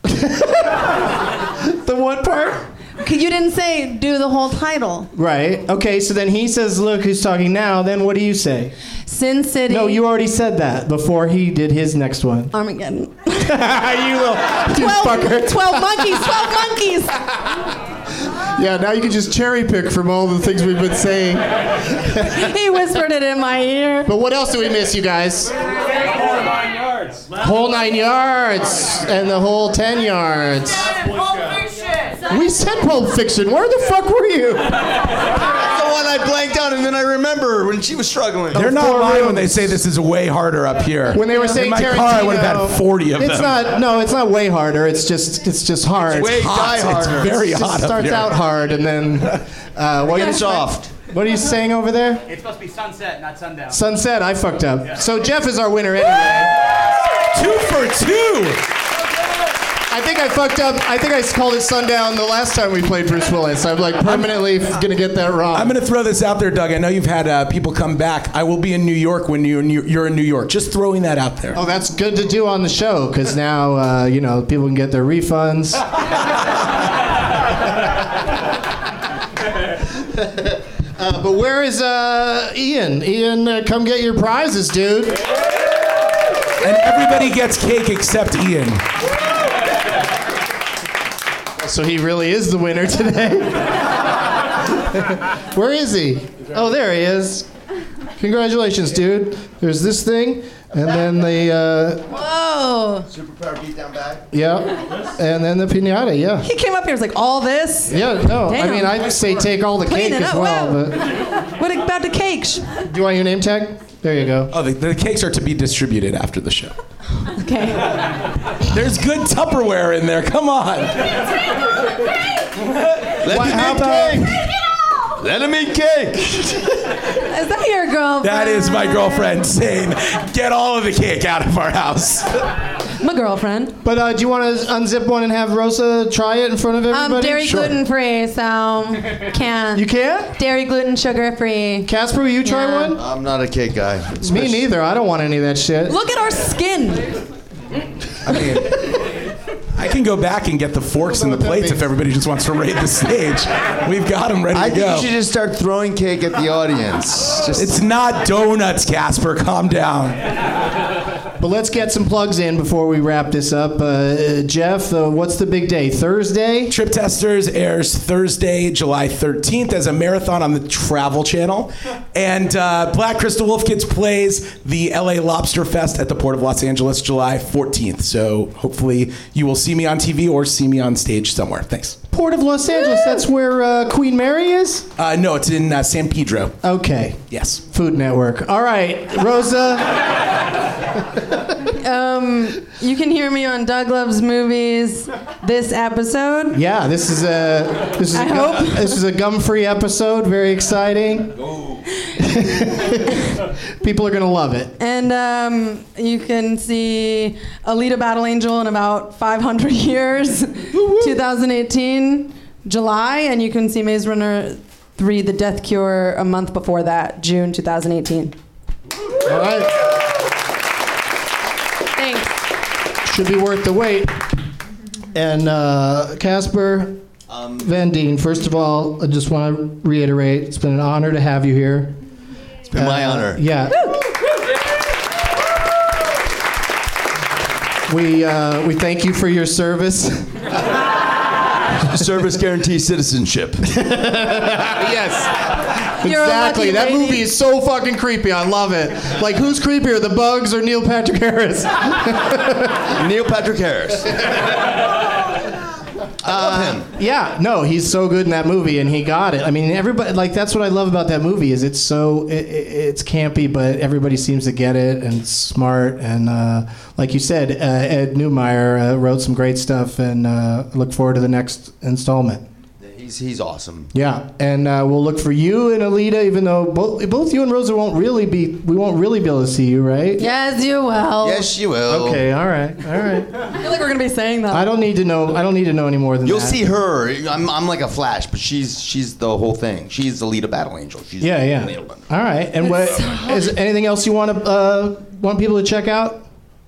The what part? You didn't say do the whole title. Right. Okay, so then he says, look who's talking now. Then what do you say? Sin City. No, you already said that before he did his next one. Armageddon. You will. 12 monkeys. 12 monkeys. Yeah, now you can just cherry pick from all the things we've been saying. He whispered it in my ear. But what else do we miss, you guys? Whole 9 yards. And the whole 10 yards. We said Pulp Fiction. Where the fuck were you? That's the one I blanked out, and then I remember when she was struggling. They're not lying when they say this is way harder up here. When they were saying in my Tarantino, car, I would have had 40 of them. It's not way harder. It's just hard. It's way harder. It's very hot It up starts here. out hard and then It's soft. What are you saying over there? It's supposed to be sunset, not sundown. Sunset. I fucked up. Yeah. So Jeff is our winner anyway. 2 for 2. I think I fucked up. I think I called it sundown the last time we played Bruce Willis. I'm like permanently gonna get that wrong. I'm gonna throw this out there, Doug. I know you've had people come back. I will be in New York when you're in New York. Just throwing that out there. Oh, that's good to do on the show because now people can get their refunds. But where is Ian? Ian, come get your prizes, dude. And everybody gets cake except Ian. So he really is the winner today. Where is he? Oh, there he is. Congratulations, dude. There's this thing, and then the... Whoa. Superpower beat down bag. Yeah, and then the piñata, yeah. He came up here, was like, all this? Yeah, no, Damn. I mean, I'd say take all the Clean cake it as up, well, wow. but... What about the cakes? Do you want your name tag? There you go. Oh, the cakes are to be distributed after the show. Okay. There's good Tupperware in there. Come on. Let him eat cake. Is that your girlfriend? That is my girlfriend saying, get all of the cake out of our house. My girlfriend. But do you want to unzip one and have Rosa try it in front of everybody? Dairy gluten free, so can't. You can't? Dairy gluten sugar free. Casper, will you try one? I'm not a cake guy. Me neither. I don't want any of that shit. Look at our skin. I mean, I can go back and get the forks and the plates if everybody just wants to raid the stage. We've got them ready I to think go. you should just start throwing cake at the audience. It's not donuts, Casper. Calm down. But let's get some plugs in before we wrap this up. Jeff, what's the big day? Thursday? Trip Testers airs Thursday, July 13th as a marathon on the Travel Channel. And Black Crystal Wolf Kids plays the LA Lobster Fest at the Port of Los Angeles, July 14th. So hopefully you will see me on TV or see me on stage somewhere. Thanks. Port of Los Angeles, that's where Queen Mary is? No, it's in San Pedro. Okay. Yes. Food Network. All right, Rosa. You can hear me on Doug Loves Movies this episode. Yeah, this is a gum-free episode. Very exciting. People are gonna love it. And you can see Alita Battle Angel in about 500 years, 2018, July, and you can see Maze Runner 3: The Death Cure a month before that, June 2018. All right. Thanks. Should be worth the wait. And Casper Van Dien, first of all, I just want to reiterate, it's been an honor to have you here. It's been my honor. Yeah. We thank you for your service. Service guarantees citizenship. Yes. You're a Exactly. lucky That lady. movie is so fucking creepy. I love it. Like, who's creepier, the bugs or Neil Patrick Harris? Neil Patrick Harris. I love him. Yeah, no, he's so good in that movie, and he got it. I mean, everybody, like, that's what I love about that movie is it's campy, but everybody seems to get it, and it's smart, and like you said, Ed Neumeier wrote some great stuff, and look forward to the next installment. He's awesome. Yeah, and we'll look for you and Alita, even though both you and Rosa we won't really be able to see you, right? Yes, you will. Yes, you will. Okay, all right. I feel like we're gonna be saying that. I don't need to know any more than You'll that. see her. I'm like a Flash, but she's the whole thing. She's Alita Battle Angel. She's Yeah. All right, and what is anything else you want people to check out?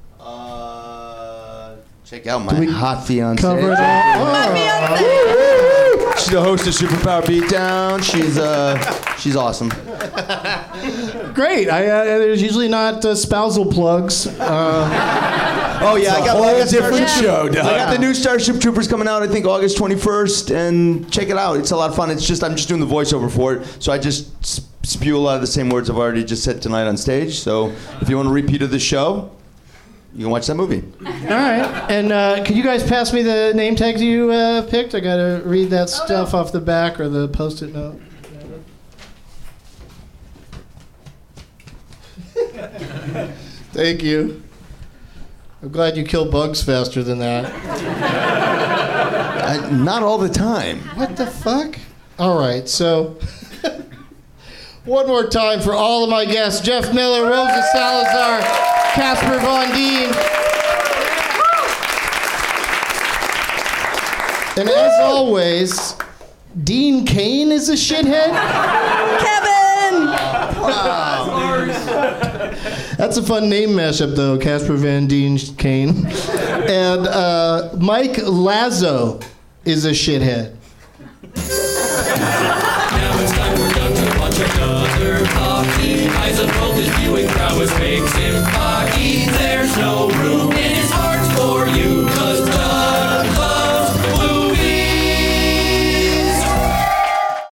Check out my hot fiance. Cover it all. She's the host of Superpower Beatdown. She's awesome. Great. There's usually not spousal plugs. Oh yeah, I got a different show. Doug. I got the new Starship Troopers coming out. I think August 21st, and check it out. It's a lot of fun. I'm just doing the voiceover for it, so I just spew a lot of the same words I've already just said tonight on stage. So if you want a repeat of the show, you can watch that movie. All right. And could you guys pass me the name tags you picked? I got to read that stuff off the back or the Post-it note. Thank you. I'm glad you kill bugs faster than that. Not all the time. What the fuck? All right, so one more time for all of my guests: Jeff Miller, Rosa Salazar, Casper Von Dien. And as always, Dean Cain is a shithead? Kevin! Wow. That's a fun name mashup, though, Casper Van Dien Cain. And Mike Lazo is a shithead. Now it's time for Doug to watch another coffee. Eyes of gold, his viewing prowess makes him cocky. There's no